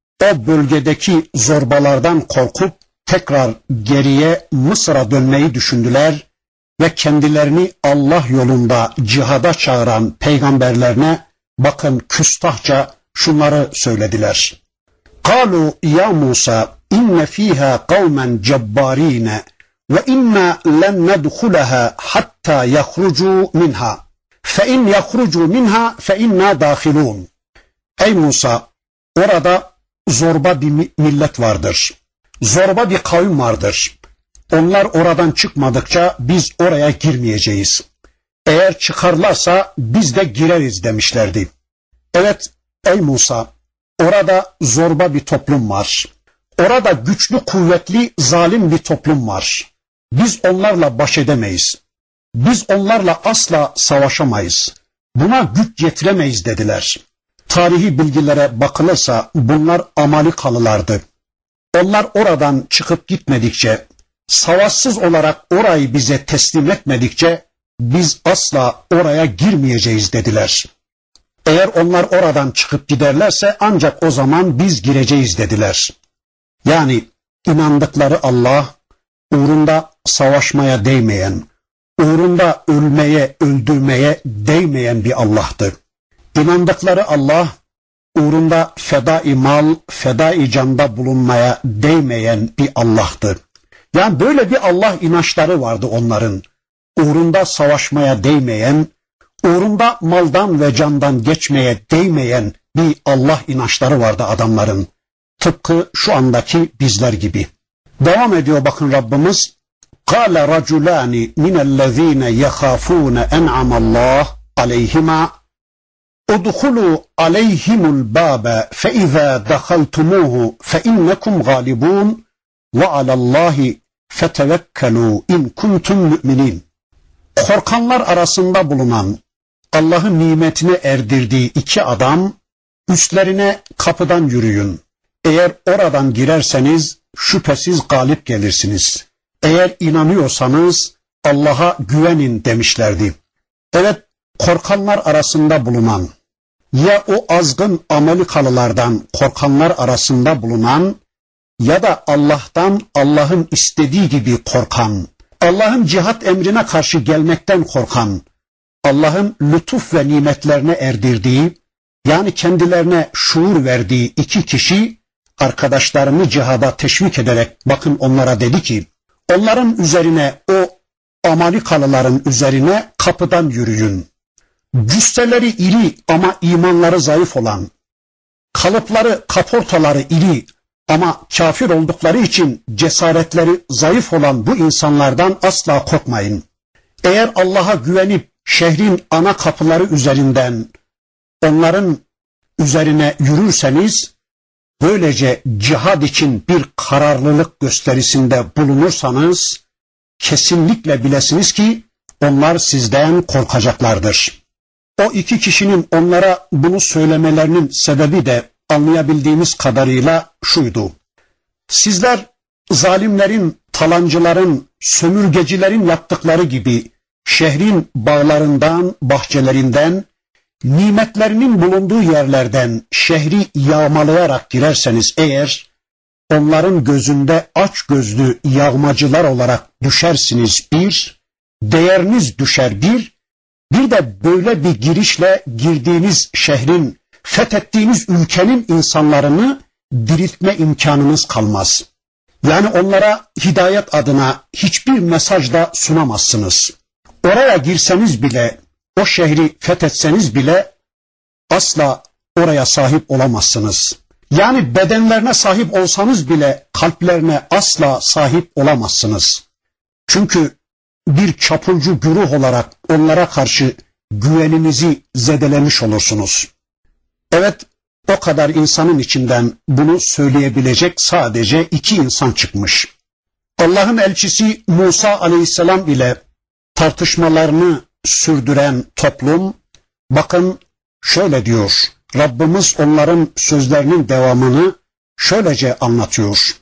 O bölgedeki zorbalardan korkup tekrar geriye Mısır'a dönmeyi düşündüler ve kendilerini Allah yolunda cihada çağıran peygamberlerine bakın küstahça şunları söylediler. Kalu ya Musa inne fiha kavmen cebbarine ve inna len nedhulaha hatta yahrucu minha fe in yahrucu minha fe inna dahilun. Ey Musa, orada zorba bir millet vardır. Zorba bir kavim vardır. Onlar oradan çıkmadıkça biz oraya girmeyeceğiz. Eğer çıkarlarsa biz de gireriz demişlerdi. Evet ey Musa, orada zorba bir toplum var. Orada güçlü, kuvvetli, zalim bir toplum var. Biz onlarla baş edemeyiz. Biz onlarla asla savaşamayız. Buna güç yetiremeyiz dediler. Tarihi bilgilere bakılırsa bunlar Amalikalılardı. Onlar oradan çıkıp gitmedikçe, savaşsız olarak orayı bize teslim etmedikçe biz asla oraya girmeyeceğiz dediler. Eğer onlar oradan çıkıp giderlerse ancak o zaman biz gireceğiz dediler. Yani inandıkları Allah uğrunda savaşmaya değmeyen, uğrunda ölmeye, öldürmeye değmeyen bir Allah'tı. İnandıkları Allah uğrunda feda-i mal, feda-i canda bulunmaya değmeyen bir Allah'tı. Yani böyle bir Allah inançları vardı onların. Uğrunda savaşmaya değmeyen, uğrunda maldan ve candan geçmeye değmeyen bir Allah inançları vardı adamların. Tıpkı şu andaki bizler gibi. Devam ediyor bakın Rabbimiz. قَالَ رَجُلَانِ مِنَ الَّذ۪ينَ يَخَافُونَ اَنْعَمَ اللّٰهِ عَلَيْهِمَا اُدْخُلُوا عَلَيْهِمُ الْبَابَ فَاِذَا دَخَلْتُمُوهُ فَاِنَّكُمْ غَالِبُونَ وَعَلَى اللّٰهِ فَتَوَكَّلُوا اِنْ كُنْتُمْ مُؤْمِنِينَ. Korkanlar arasında bulunan, Allah'ın nimetine erdirdiği iki adam, üstlerine kapıdan yürüyün. Eğer oradan girerseniz şüphesiz galip gelirsiniz. Eğer inanıyorsanız Allah'a güvenin demişlerdi. Evet, korkanlar arasında bulunan, ya o azgın Amerikalılardan korkanlar arasında bulunan ya da Allah'tan, Allah'ın istediği gibi korkan, Allah'ın cihat emrine karşı gelmekten korkan, Allah'ın lütuf ve nimetlerine erdirdiği, yani kendilerine şuur verdiği iki kişi arkadaşlarını cihada teşvik ederek bakın onlara dedi ki, onların üzerine, o Amerikalıların üzerine kapıdan yürüyün. Cüsseleri iri ama imanları zayıf olan, kalıpları, kaportaları iri ama kafir oldukları için cesaretleri zayıf olan bu insanlardan asla korkmayın. Eğer Allah'a güvenip şehrin ana kapıları üzerinden onların üzerine yürürseniz, böylece cihad için bir kararlılık gösterisinde bulunursanız, kesinlikle bilesiniz ki onlar sizden korkacaklardır. O iki kişinin onlara bunu söylemelerinin sebebi de anlayabildiğimiz kadarıyla şuydu. Sizler zalimlerin, talancıların, sömürgecilerin yaptıkları gibi şehrin bağlarından, bahçelerinden, nimetlerinin bulunduğu yerlerden şehri yağmalayarak girerseniz eğer, onların gözünde açgözlü yağmacılar olarak düşersiniz bir, değeriniz düşer bir, bir de böyle bir girişle girdiğiniz şehrin, fethettiğiniz ülkenin insanlarını diriltme imkanınız kalmaz. Yani onlara hidayet adına hiçbir mesaj da sunamazsınız. Oraya girseniz bile, o şehri fethetseniz bile asla oraya sahip olamazsınız. Yani bedenlerine sahip olsanız bile kalplerine asla sahip olamazsınız. Çünkü bir çapulcu güruh olarak onlara karşı güveninizi zedelemiş olursunuz. Evet, o kadar insanın içinden bunu söyleyebilecek sadece iki insan çıkmış. Allah'ın elçisi Musa aleyhisselam ile tartışmalarını sürdüren toplum, bakın şöyle diyor, Rabbimiz onların sözlerinin devamını şöylece anlatıyor.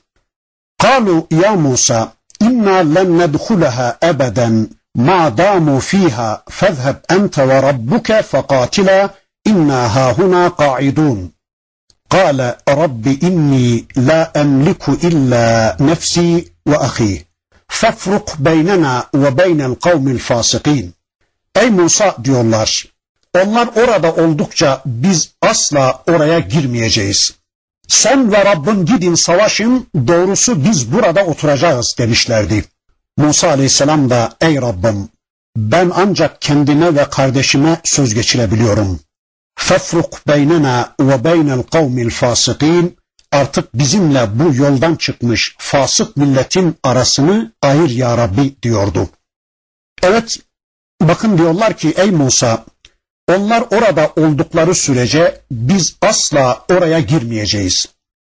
قَالُوا ya Musa, اِنَّا لَنْ نَدْخُلَهَا اَبَدًا مَا دَامُوا ف۪يهَا فَاذْهَبْ أَنْتَ وَرَبُّكَ فَقَاتِلَا اِنَّا هَاهُنَا قَاعِدُونَ قَالَ رَبِّ اِنِّي لَا أَمْلِكُ إِلَّا نَفْسِي وَأَخِي فَافْرُقْ بَيْنَنَا وَبَيْنَ الْقَوْمِ الْفَاسِقِينَ. Ey Musa diyorlar, onlar orada oldukça biz asla oraya girmeyeceğiz. Sen ve Rabbin gidin savaşın, doğrusu biz burada oturacağız demişlerdi. Musa aleyhisselam da ey Rabbim, ben ancak kendime ve kardeşime söz geçirebiliyorum. Fefruk beynena ve beynel kavmil fasikin. Artık bizimle bu yoldan çıkmış fasık milletin arasını ayır ya Rabbi diyordu. Evet, bakın diyorlar ki ey Musa, onlar orada oldukları sürece biz asla oraya girmeyeceğiz.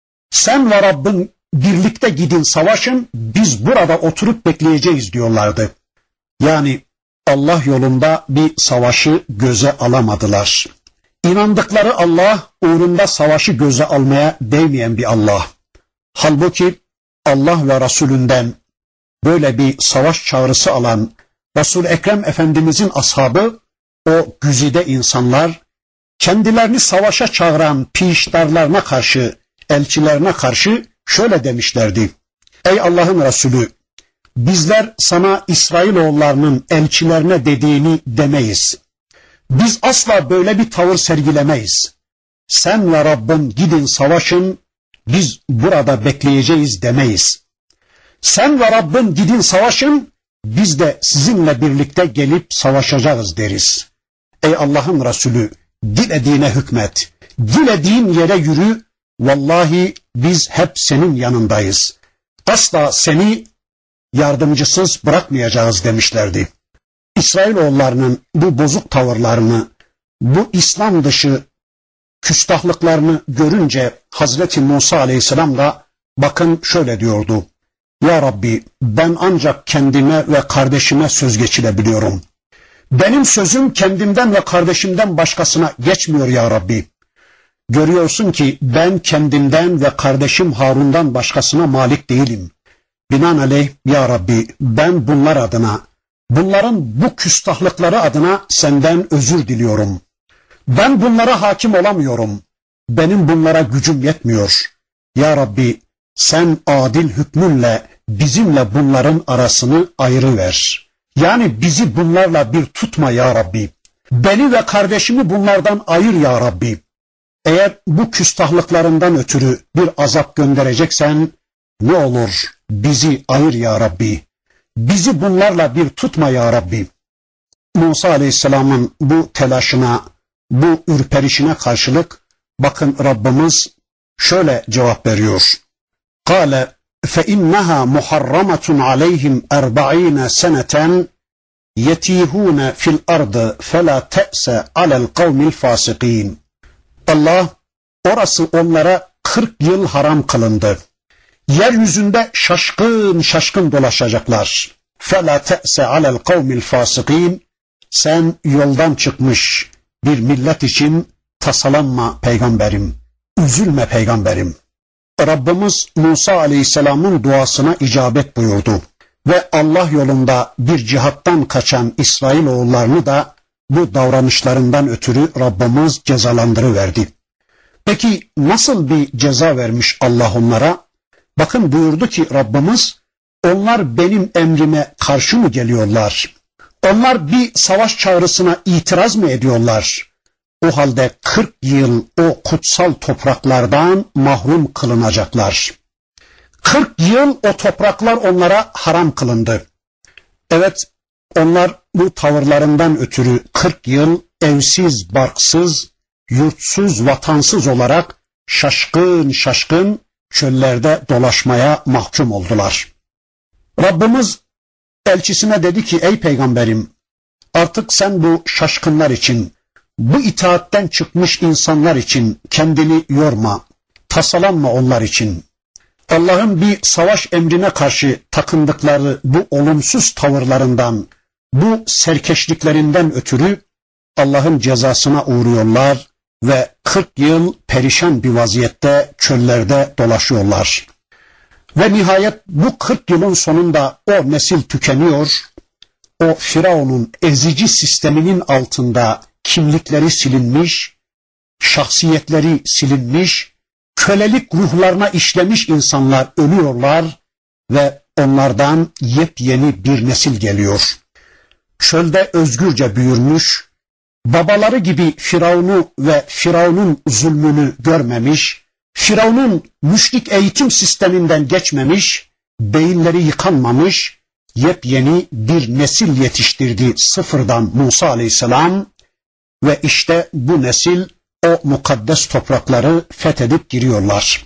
Sen ve Rabbin birlikte gidin savaşın, biz burada oturup bekleyeceğiz diyorlardı. Yani Allah yolunda bir savaşı göze alamadılar. İnandıkları Allah uğrunda savaşı göze almaya değmeyen bir Allah. Halbuki Allah ve Resulünden böyle bir savaş çağrısı alan Resul-i Ekrem Efendimizin ashabı, o güzide insanlar, kendilerini savaşa çağıran piştarlarına karşı, elçilerine karşı şöyle demişlerdi: ey Allah'ın Resulü, bizler sana İsrailoğullarının elçilerine dediğini demeyiz. Biz asla böyle bir tavır sergilemeyiz. Sen ve Rabbin gidin savaşın, biz burada bekleyeceğiz demeyiz. Sen ve Rabbin gidin savaşın, biz de sizinle birlikte gelip savaşacağız deriz. Ey Allah'ın Resulü, dilediğine hükmet, dilediğin yere yürü, vallahi biz hep senin yanındayız. Asla seni yardımcısız bırakmayacağız demişlerdi. İsrailoğullarının bu bozuk tavırlarını, bu İslam dışı küstahlıklarını görünce Hazreti Musa Aleyhisselam da bakın şöyle diyordu: ya Rabbi, ben ancak kendime ve kardeşime söz geçirebiliyorum. Benim sözüm kendimden ve kardeşimden başkasına geçmiyor ya Rabbi. Görüyorsun ki ben kendimden ve kardeşim Harun'dan başkasına malik değilim. Binaenaleyh ya Rabbi, ben bunlar adına, bunların bu küstahlıkları adına senden özür diliyorum. Ben bunlara hakim olamıyorum. Benim bunlara gücüm yetmiyor. Ya Rabbi, sen adil hükmünle bizimle bunların arasını ayrıver. Yani bizi bunlarla bir tutma ya Rabbi. Beni ve kardeşimi bunlardan ayır ya Rabbi. Eğer bu küstahlıklarından ötürü bir azap göndereceksen, ne olur bizi ayır ya Rabbi. Bizi bunlarla bir tutma ya Rabbi. Musa Aleyhisselam'ın bu telaşına, bu ürperişine karşılık bakın Rabbimiz şöyle cevap veriyor. Kale فَاِنَّهَا مُحَرَّمَةٌ عَلَيْهِمْ اَرْبَعِينَ سَنَةً يَتِيهُونَ فِي الْأَرْضِ فَلَا تَأْسَ عَلَى الْقَوْمِ الْفَاسِقِينَ. Allah, orası onlara kırk yıl haram kılındı. Yeryüzünde şaşkın şaşkın dolaşacaklar. فَلَا تَأْسَ عَلَى الْقَوْمِ الْفَاسِقِينَ. Sen yoldan çıkmış bir millet için tasalanma peygamberim, üzülme peygamberim. Rabbimiz Musa Aleyhisselam'ın duasına icabet buyurdu ve Allah yolunda bir cihattan kaçan İsrailoğullarını da bu davranışlarından ötürü Rabbimiz cezalandırıverdi. Peki nasıl bir ceza vermiş Allah onlara? Bakın buyurdu ki Rabbimiz, onlar benim emrime karşı mı geliyorlar? Onlar bir savaş çağrısına itiraz mı ediyorlar? O halde kırk yıl o kutsal topraklardan mahrum kılınacaklar. kırk yıl o topraklar onlara haram kılındı. Evet, onlar bu tavırlarından ötürü kırk yıl evsiz, barksız, yurtsuz, vatansız olarak şaşkın şaşkın çöllerde dolaşmaya mahkum oldular. Rabbimiz elçisine dedi ki ey peygamberim, artık sen bu şaşkınlar için, bu itaatten çıkmış insanlar için kendini yorma, tasalanma onlar için. Allah'ın bir savaş emrine karşı takındıkları bu olumsuz tavırlarından, bu serkeşliklerinden ötürü Allah'ın cezasına uğruyorlar ve kırk yıl perişan bir vaziyette çöllerde dolaşıyorlar. Ve nihayet bu kırk yılın sonunda o nesil tükeniyor, o Firavun'un ezici sisteminin altında kimlikleri silinmiş, şahsiyetleri silinmiş, kölelik ruhlarına işlemiş insanlar ölüyorlar ve onlardan yepyeni bir nesil geliyor. Çölde özgürce büyürmüş, babaları gibi Firavun'u ve Firavun'un zulmünü görmemiş, Firavun'un müşrik eğitim sisteminden geçmemiş, beyinleri yıkanmamış, yepyeni bir nesil yetiştirdi sıfırdan Musa Aleyhisselam ve işte bu nesil o mukaddes toprakları fethedip giriyorlar.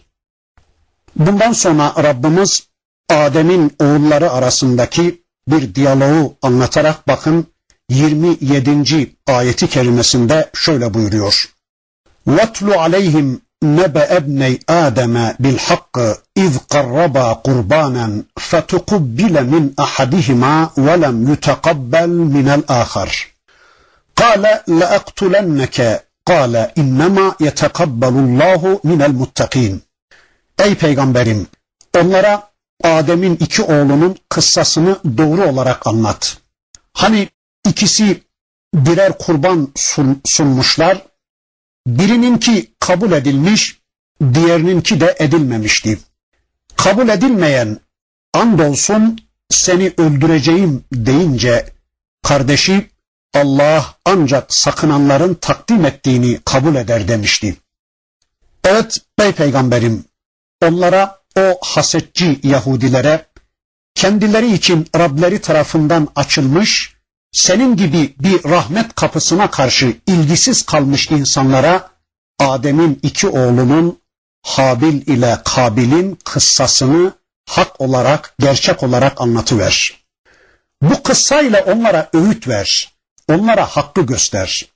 Bundan sonra Rabbimiz Adem'in oğulları arasındaki bir diyaloğu anlatarak bakın yirmi yedinci ayeti kerimesinde şöyle buyuruyor. وَاتْلُ عَلَيْهِمْ نَبَأَ ابْنَيْ آدَمَ بِالْحَقِّ اِذْ قَرَّبَا قُرْبَانًا فَتُقُبِّلَ مِنْ أَحَدِهِمَا وَلَمْ يُتَقَبَّلْ مِنَ الْآخَرِ قَالَ لَأَقْتُلَنَّكَ قَالَ اِنَّمَا يَتَقَبَّلُ اللّٰهُ مِنَ الْمُتَّقِينَ. Ey peygamberim, onlara Adem'in iki oğlunun kıssasını doğru olarak anlat. Hani ikisi birer kurban sun, sunmuşlar. Birininki kabul edilmiş, diğerininki de edilmemişti. Kabul edilmeyen, andolsun seni öldüreceğim deyince kardeşi Allah ancak sakınanların takdim ettiğini kabul eder demişti. Evet bey peygamberim, onlara, o hasetçi Yahudilere, kendileri için Rableri tarafından açılmış, senin gibi bir rahmet kapısına karşı ilgisiz kalmış insanlara Adem'in iki oğlunun Habil ile Kabil'in kıssasını hak olarak, gerçek olarak anlatıver. Bu kıssayla onlara öğüt ver, onlara hakkı göster.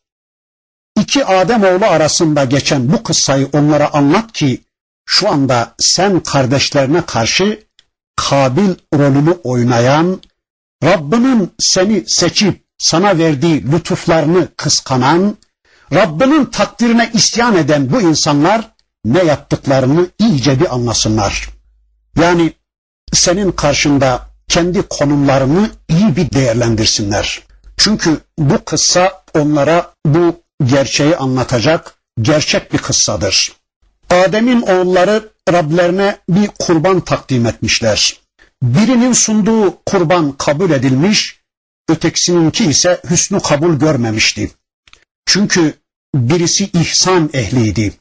İki Ademoğlu arasında geçen bu kıssayı onlara anlat ki şu anda sen kardeşlerine karşı Kabil rolünü oynayan, Rabbinin seni seçip sana verdiği lütuflarını kıskanan, Rabbinin takdirine isyan eden bu insanlar ne yaptıklarını iyice bir anlasınlar. Yani senin karşında kendi konumlarını iyi bir değerlendirsinler. Çünkü bu kıssa onlara bu gerçeği anlatacak gerçek bir kıssadır. Adem'in oğulları Rablerine bir kurban takdim etmişler. Birinin sunduğu kurban kabul edilmiş, ötekisininki ise hüsnü kabul görmemişti. Çünkü birisi ihsan ehliydi.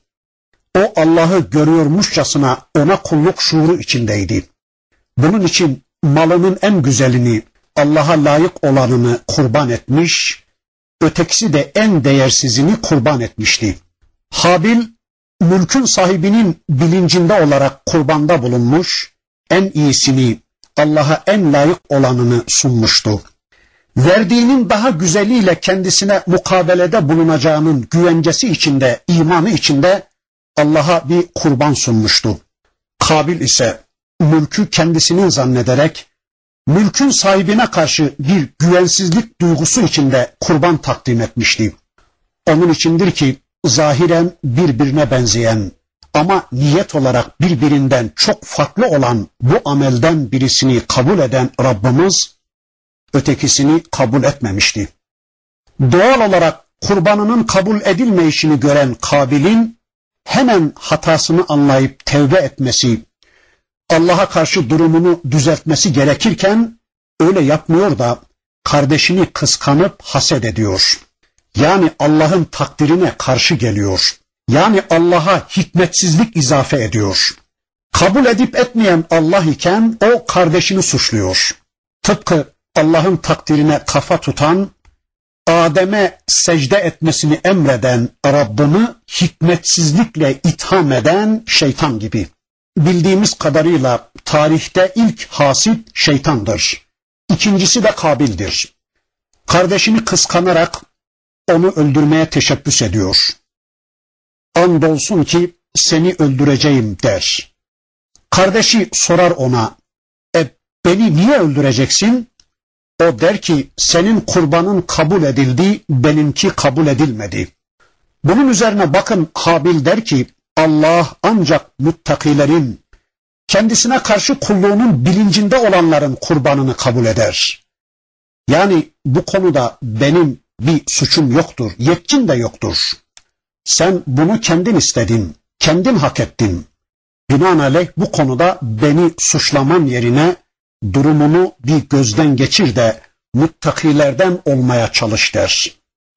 O Allah'ı görüyormuşçasına ona kulluk şuuru içindeydi. Bunun için malının en güzelini, Allah'a layık olanını kurban etmiş, ötekisi de en değersizini kurban etmişti. Habil, mülkün sahibinin bilincinde olarak kurbanda bulunmuş, en iyisini, Allah'a en layık olanını sunmuştu. Verdiğinin daha güzeliyle kendisine mukabelede bulunacağının güvencesi içinde, imanı içinde Allah'a bir kurban sunmuştu. Kabil ise mülkü kendisinin zannederek, mülkün sahibine karşı bir güvensizlik duygusu içinde kurban takdim etmişti. Onun içindir ki zahiren birbirine benzeyen ama niyet olarak birbirinden çok farklı olan bu amelden birisini kabul eden Rabbimiz ötekisini kabul etmemişti. Doğal olarak kurbanının kabul edilmeyişini gören Kabil'in hemen hatasını anlayıp tevbe etmesi, Allah'a karşı durumunu düzeltmesi gerekirken öyle yapmıyor da kardeşini kıskanıp haset ediyor. Yani Allah'ın takdirine karşı geliyor. Yani Allah'a hikmetsizlik izafe ediyor. Kabul edip etmeyen Allah iken o kardeşini suçluyor. Tıpkı Allah'ın takdirine kafa tutan, Adem'e secde etmesini emreden Rabbini hikmetsizlikle itham eden şeytan gibi. Bildiğimiz kadarıyla tarihte ilk hasit şeytandır. İkincisi de Kabil'dir. Kardeşini kıskanarak onu öldürmeye teşebbüs ediyor. Andolsun ki seni öldüreceğim der. Kardeşi sorar ona, e beni niye öldüreceksin? O der ki senin kurbanın kabul edildi, benimki kabul edilmedi. Bunun üzerine bakın Habil der ki Allah ancak muttakilerin, kendisine karşı kulluğunun bilincinde olanların kurbanını kabul eder. Yani bu konuda benim bir suçum yoktur, yetkim de yoktur. Sen bunu kendin istedin, kendin hak ettin. Binaenaleyh bu konuda beni suçlaman yerine durumunu bir gözden geçir de muttakilerden olmaya çalış der.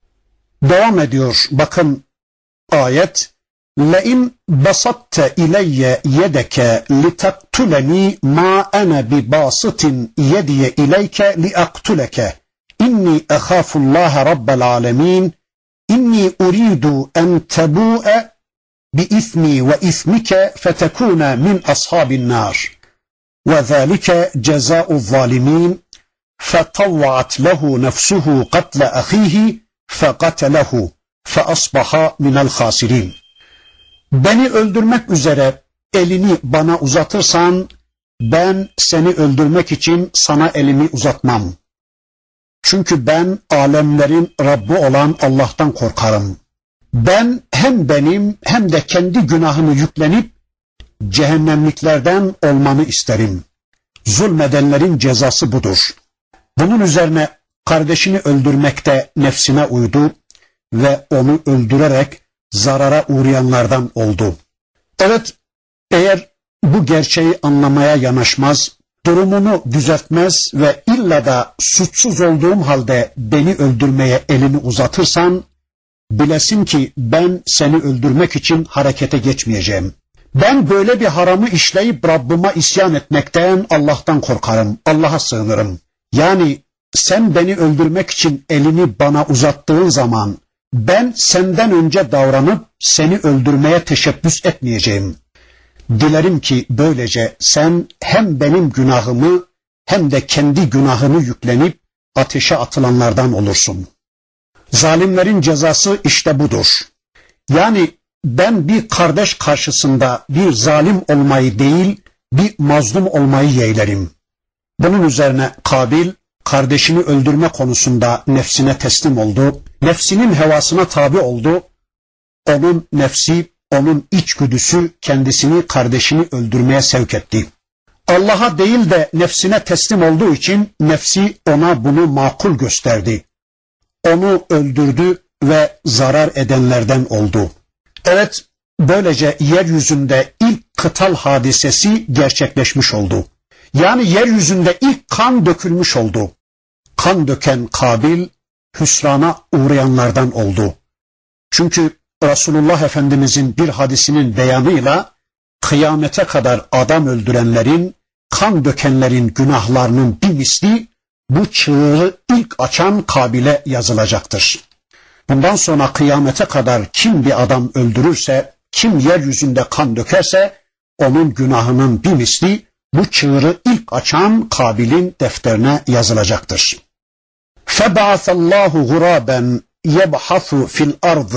Devam ediyor bakın ayet. لَاِنْ بَسَطْتَ اِلَيَّ يَدَكَ لِتَقْتُلَنِي مَا أَنَا بِبَاسِطٍ يَدِيَ اِلَيْكَ لِأَقْتُلَكَ اِنِّي أَخَافُ اللّٰهَ رَبَّ الْعَالَمِينَ اِنِّي اُرِيدُ اَنْ تَبُوءَ بِإِثْمِي وَإِثْمِكَ فَتَكُونَ مِنْ أَصْحَابِ النَّارِ وَذَٰلِكَ جَزَاءُ الظَّالِمِينَ فَطَوَّعَتْ لَهُ نَفْسُهُ قَتْلَ أَخِيهِ فَقَتَلَهُ فَأَصْبَحَ مِنَ الْخَاسِرِينَ. Beni öldürmek üzere elini bana uzatırsan ben seni öldürmek için sana elimi uzatmam. Çünkü ben alemlerin Rabbi olan Allah'tan korkarım. Ben hem benim hem de kendi günahımı yüklenip cehennemliklerden olmanı isterim. Zulmedenlerin cezası budur. Bunun üzerine kardeşini öldürmekte nefsine uydu ve onu öldürerek zarara uğrayanlardan oldu. Evet, eğer bu gerçeği anlamaya yanaşmaz, durumumu düzeltmez ve illa da suçsuz olduğum halde beni öldürmeye elini uzatırsan, bilesin ki ben seni öldürmek için harekete geçmeyeceğim. Ben böyle bir haramı işleyip Rabbime isyan etmekten Allah'tan korkarım, Allah'a sığınırım. Yani sen beni öldürmek için elini bana uzattığın zaman ben senden önce davranıp seni öldürmeye teşebbüs etmeyeceğim. Dilerim ki böylece sen hem benim günahımı hem de kendi günahını yüklenip ateşe atılanlardan olursun. Zalimlerin cezası işte budur. Yani ben bir kardeş karşısında bir zalim olmayı değil, bir mazlum olmayı yeğlerim. Bunun üzerine Kabil, kardeşini öldürme konusunda nefsine teslim oldu, nefsinin hevasına tabi oldu. Onun nefsi, onun içgüdüsü kendisini, kardeşini öldürmeye sevk etti. Allah'a değil de nefsine teslim olduğu için nefsi ona bunu makul gösterdi. Onu öldürdü ve zarar edenlerden oldu. Evet, böylece yeryüzünde ilk kıtal hadisesi gerçekleşmiş oldu. Yani yeryüzünde ilk kan dökülmüş oldu. Kan döken Kabil, hüsrana uğrayanlardan oldu. Çünkü Resulullah Efendimizin bir hadisinin beyanıyla kıyamete kadar adam öldürenlerin, kan dökenlerin günahlarının bir misli bu çığırı ilk açan Kabil'e yazılacaktır. Bundan sonra kıyamete kadar kim bir adam öldürürse, kim yeryüzünde kan dökerse onun günahının bir misli bu çığırı ilk açan Kabil'in defterine yazılacaktır. فَبَعَثَ اللّٰهُ غُرَابًا يَبْحَثُ فِي الْأَرْضِ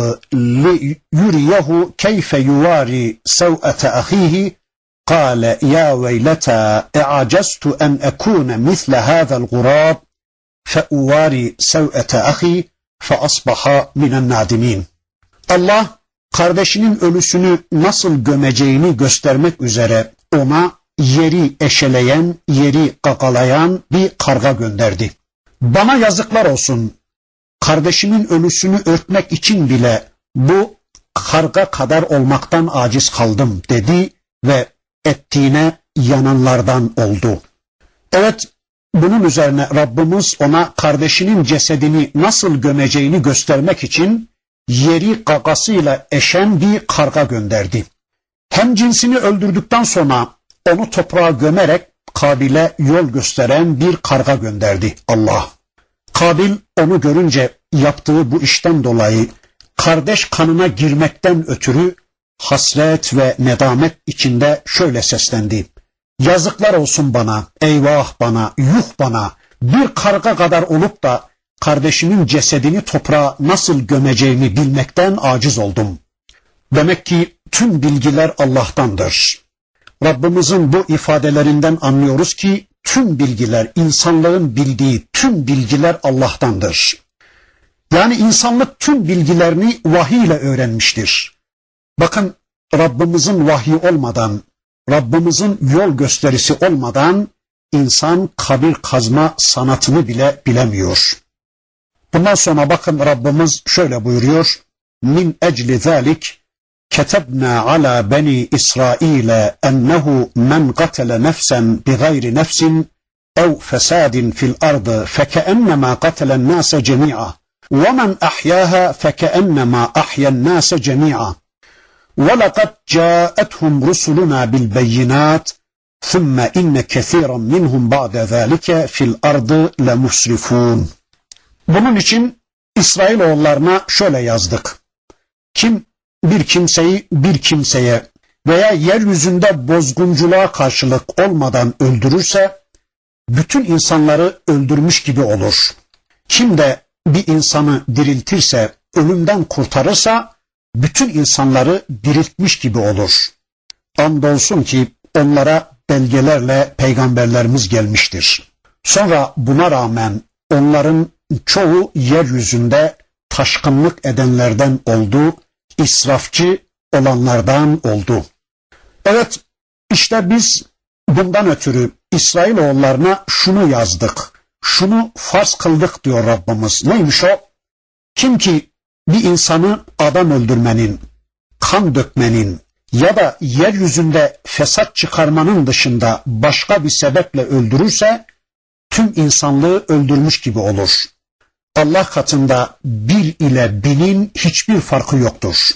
لِيُرِيَهُ كَيْفَ يُوَارِي سَوْءَةَ أَخِيهِ قَالَ يَا وَيْلَتَى اَعَجَزْتُ أَنْ أَكُونَ مِثْلَ هَذَا الْغُرَابِ فَأُوَارِي سَوْءَةَ أَخِي فَأَصْبَحَ مِنَ النَّادِمِينَ. Allah kardeşinin ölüsünü nasıl gömeceğini göstermek üzere ona yeri eşeleyen, yeri kakalayan bir karga gönderdi. Bana yazıklar olsun. Kardeşimin ölüsünü örtmek için bile bu karga kadar olmaktan aciz kaldım dedi ve ettiğine yananlardan oldu. Evet, bunun üzerine Rabbimiz ona kardeşinin cesedini nasıl gömeceğini göstermek için yeri gagasıyla eşen bir karga gönderdi. Hem cinsini öldürdükten sonra onu toprağa gömerek Kabil'e yol gösteren bir karga gönderdi Allah. Kabil onu görünce yaptığı bu işten dolayı kardeş kanına girmekten ötürü hasret ve nedamet içinde şöyle seslendi. Yazıklar olsun bana, eyvah bana, yuh bana, bir karga kadar olup da kardeşimin cesedini toprağa nasıl gömeceğimi bilmekten aciz oldum. Demek ki tüm bilgiler Allah'tandır. Rabbimizin bu ifadelerinden anlıyoruz ki tüm bilgiler, insanlığın bildiği tüm bilgiler Allah'tandır. Yani insanlık tüm bilgilerini vahiy ile öğrenmiştir. Bakın, Rabbimizin vahyi olmadan, Rabbimizin yol gösterisi olmadan insan kabir kazma sanatını bile bilemiyor. Bundan sonra bakın Rabbimiz şöyle buyuruyor. Min ecli zalik ketebna ala beni İsrail ennehu men qatala nefsen bigayri nefsin ev fesadin fil ardı fekennema qatalen nase cemi'a ve men ahyaha fekennema ahyan nase cemi'a. وَلَقَدْ جَاءَتْهُمْ رُسُلُنَا بِالْبَيِّنَاتِ ثُمَّ إِنَّ كَثِيرًا مِنْهُمْ بَعْدَ ذَٰلِكَ فِي الْأَرْضِ لَمُسْرِفُونَ. Bunun için İsrailoğullarına şöyle yazdık. Kim bir kimseyi bir kimseye veya yeryüzünde bozgunculuğa karşılık olmadan öldürürse bütün insanları öldürmüş gibi olur. Kim de bir insanı diriltirse, ölümden kurtarırsa bütün insanları diriltmiş gibi olur. Andolsun ki onlara belgelerle peygamberlerimiz gelmiştir. Sonra buna rağmen onların çoğu yeryüzünde taşkınlık edenlerden oldu, israfçı olanlardan oldu. Evet, işte biz bundan ötürü İsrailoğullarına şunu yazdık, şunu farz kıldık diyor Rabbimiz. Neymiş o? Kim ki bir insanı adam öldürmenin, kan dökmenin ya da yeryüzünde fesat çıkarmanın dışında başka bir sebeple öldürürse tüm insanlığı öldürmüş gibi olur. Allah katında bir ile binin hiçbir farkı yoktur.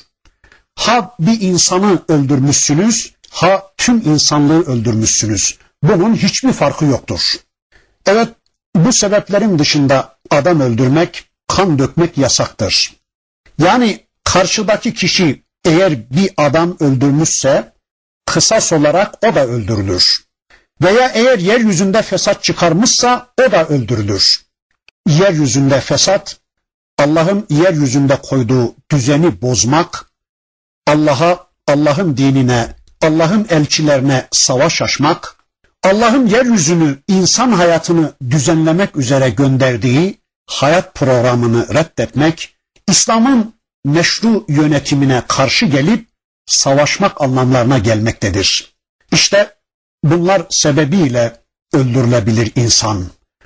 Ha bir insanı öldürmüşsünüz, ha tüm insanlığı öldürmüşsünüz. Bunun hiçbir farkı yoktur. Evet, bu sebeplerin dışında adam öldürmek, kan dökmek yasaktır. Yani karşıdaki kişi eğer bir adam öldürmüşse kısas olarak o da öldürülür. Veya eğer yeryüzünde fesat çıkarmışsa o da öldürülür. Yeryüzünde fesat, Allah'ın yeryüzünde koyduğu düzeni bozmak, Allah'a, Allah'ın dinine, Allah'ın elçilerine savaş açmak, Allah'ın yeryüzünü, insan hayatını düzenlemek üzere gönderdiği hayat programını reddetmek, İslam'ın meşru yönetimine karşı gelip savaşmak anlamlarına gelmektedir. İşte bunlar sebebiyle öldürülebilir insan.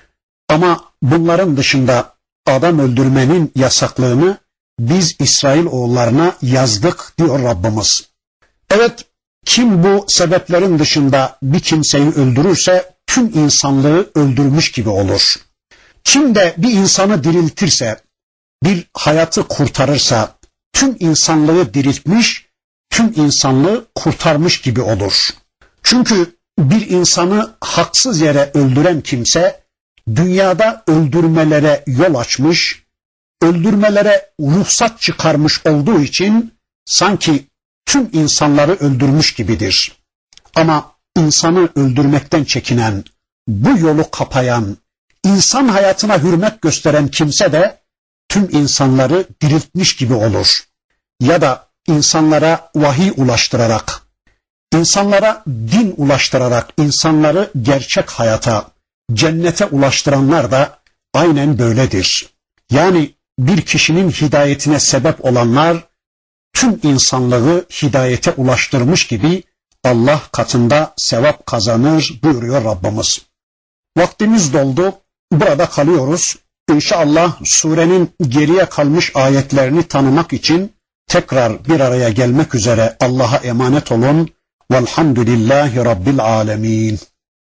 Ama bunların dışında adam öldürmenin yasaklığını biz İsrailoğullarına yazdık diyor Rabbimiz. Evet, kim bu sebeplerin dışında bir kimseyi öldürürse tüm insanlığı öldürmüş gibi olur. Kim de bir insanı diriltirse, bir hayatı kurtarırsa tüm insanlığı diriltmiş, tüm insanlığı kurtarmış gibi olur. Çünkü bir insanı haksız yere öldüren kimse dünyada öldürmelere yol açmış, öldürmelere ruhsat çıkarmış olduğu için sanki tüm insanları öldürmüş gibidir. Ama insanı öldürmekten çekinen, bu yolu kapayan, insan hayatına hürmet gösteren kimse de tüm insanları diriltmiş gibi olur. Ya da insanlara vahiy ulaştırarak, insanlara din ulaştırarak insanları gerçek hayata, cennete ulaştıranlar da aynen böyledir. Yani bir kişinin hidayetine sebep olanlar tüm insanlığı hidayete ulaştırmış gibi Allah katında sevap kazanır buyuruyor Rabbimiz. Vaktimiz doldu. Burada kalıyoruz. İnşallah surenin geriye kalmış ayetlerini tanımak için tekrar bir araya gelmek üzere Allah'a emanet olun. Velhamdülillahi Rabbil alemin.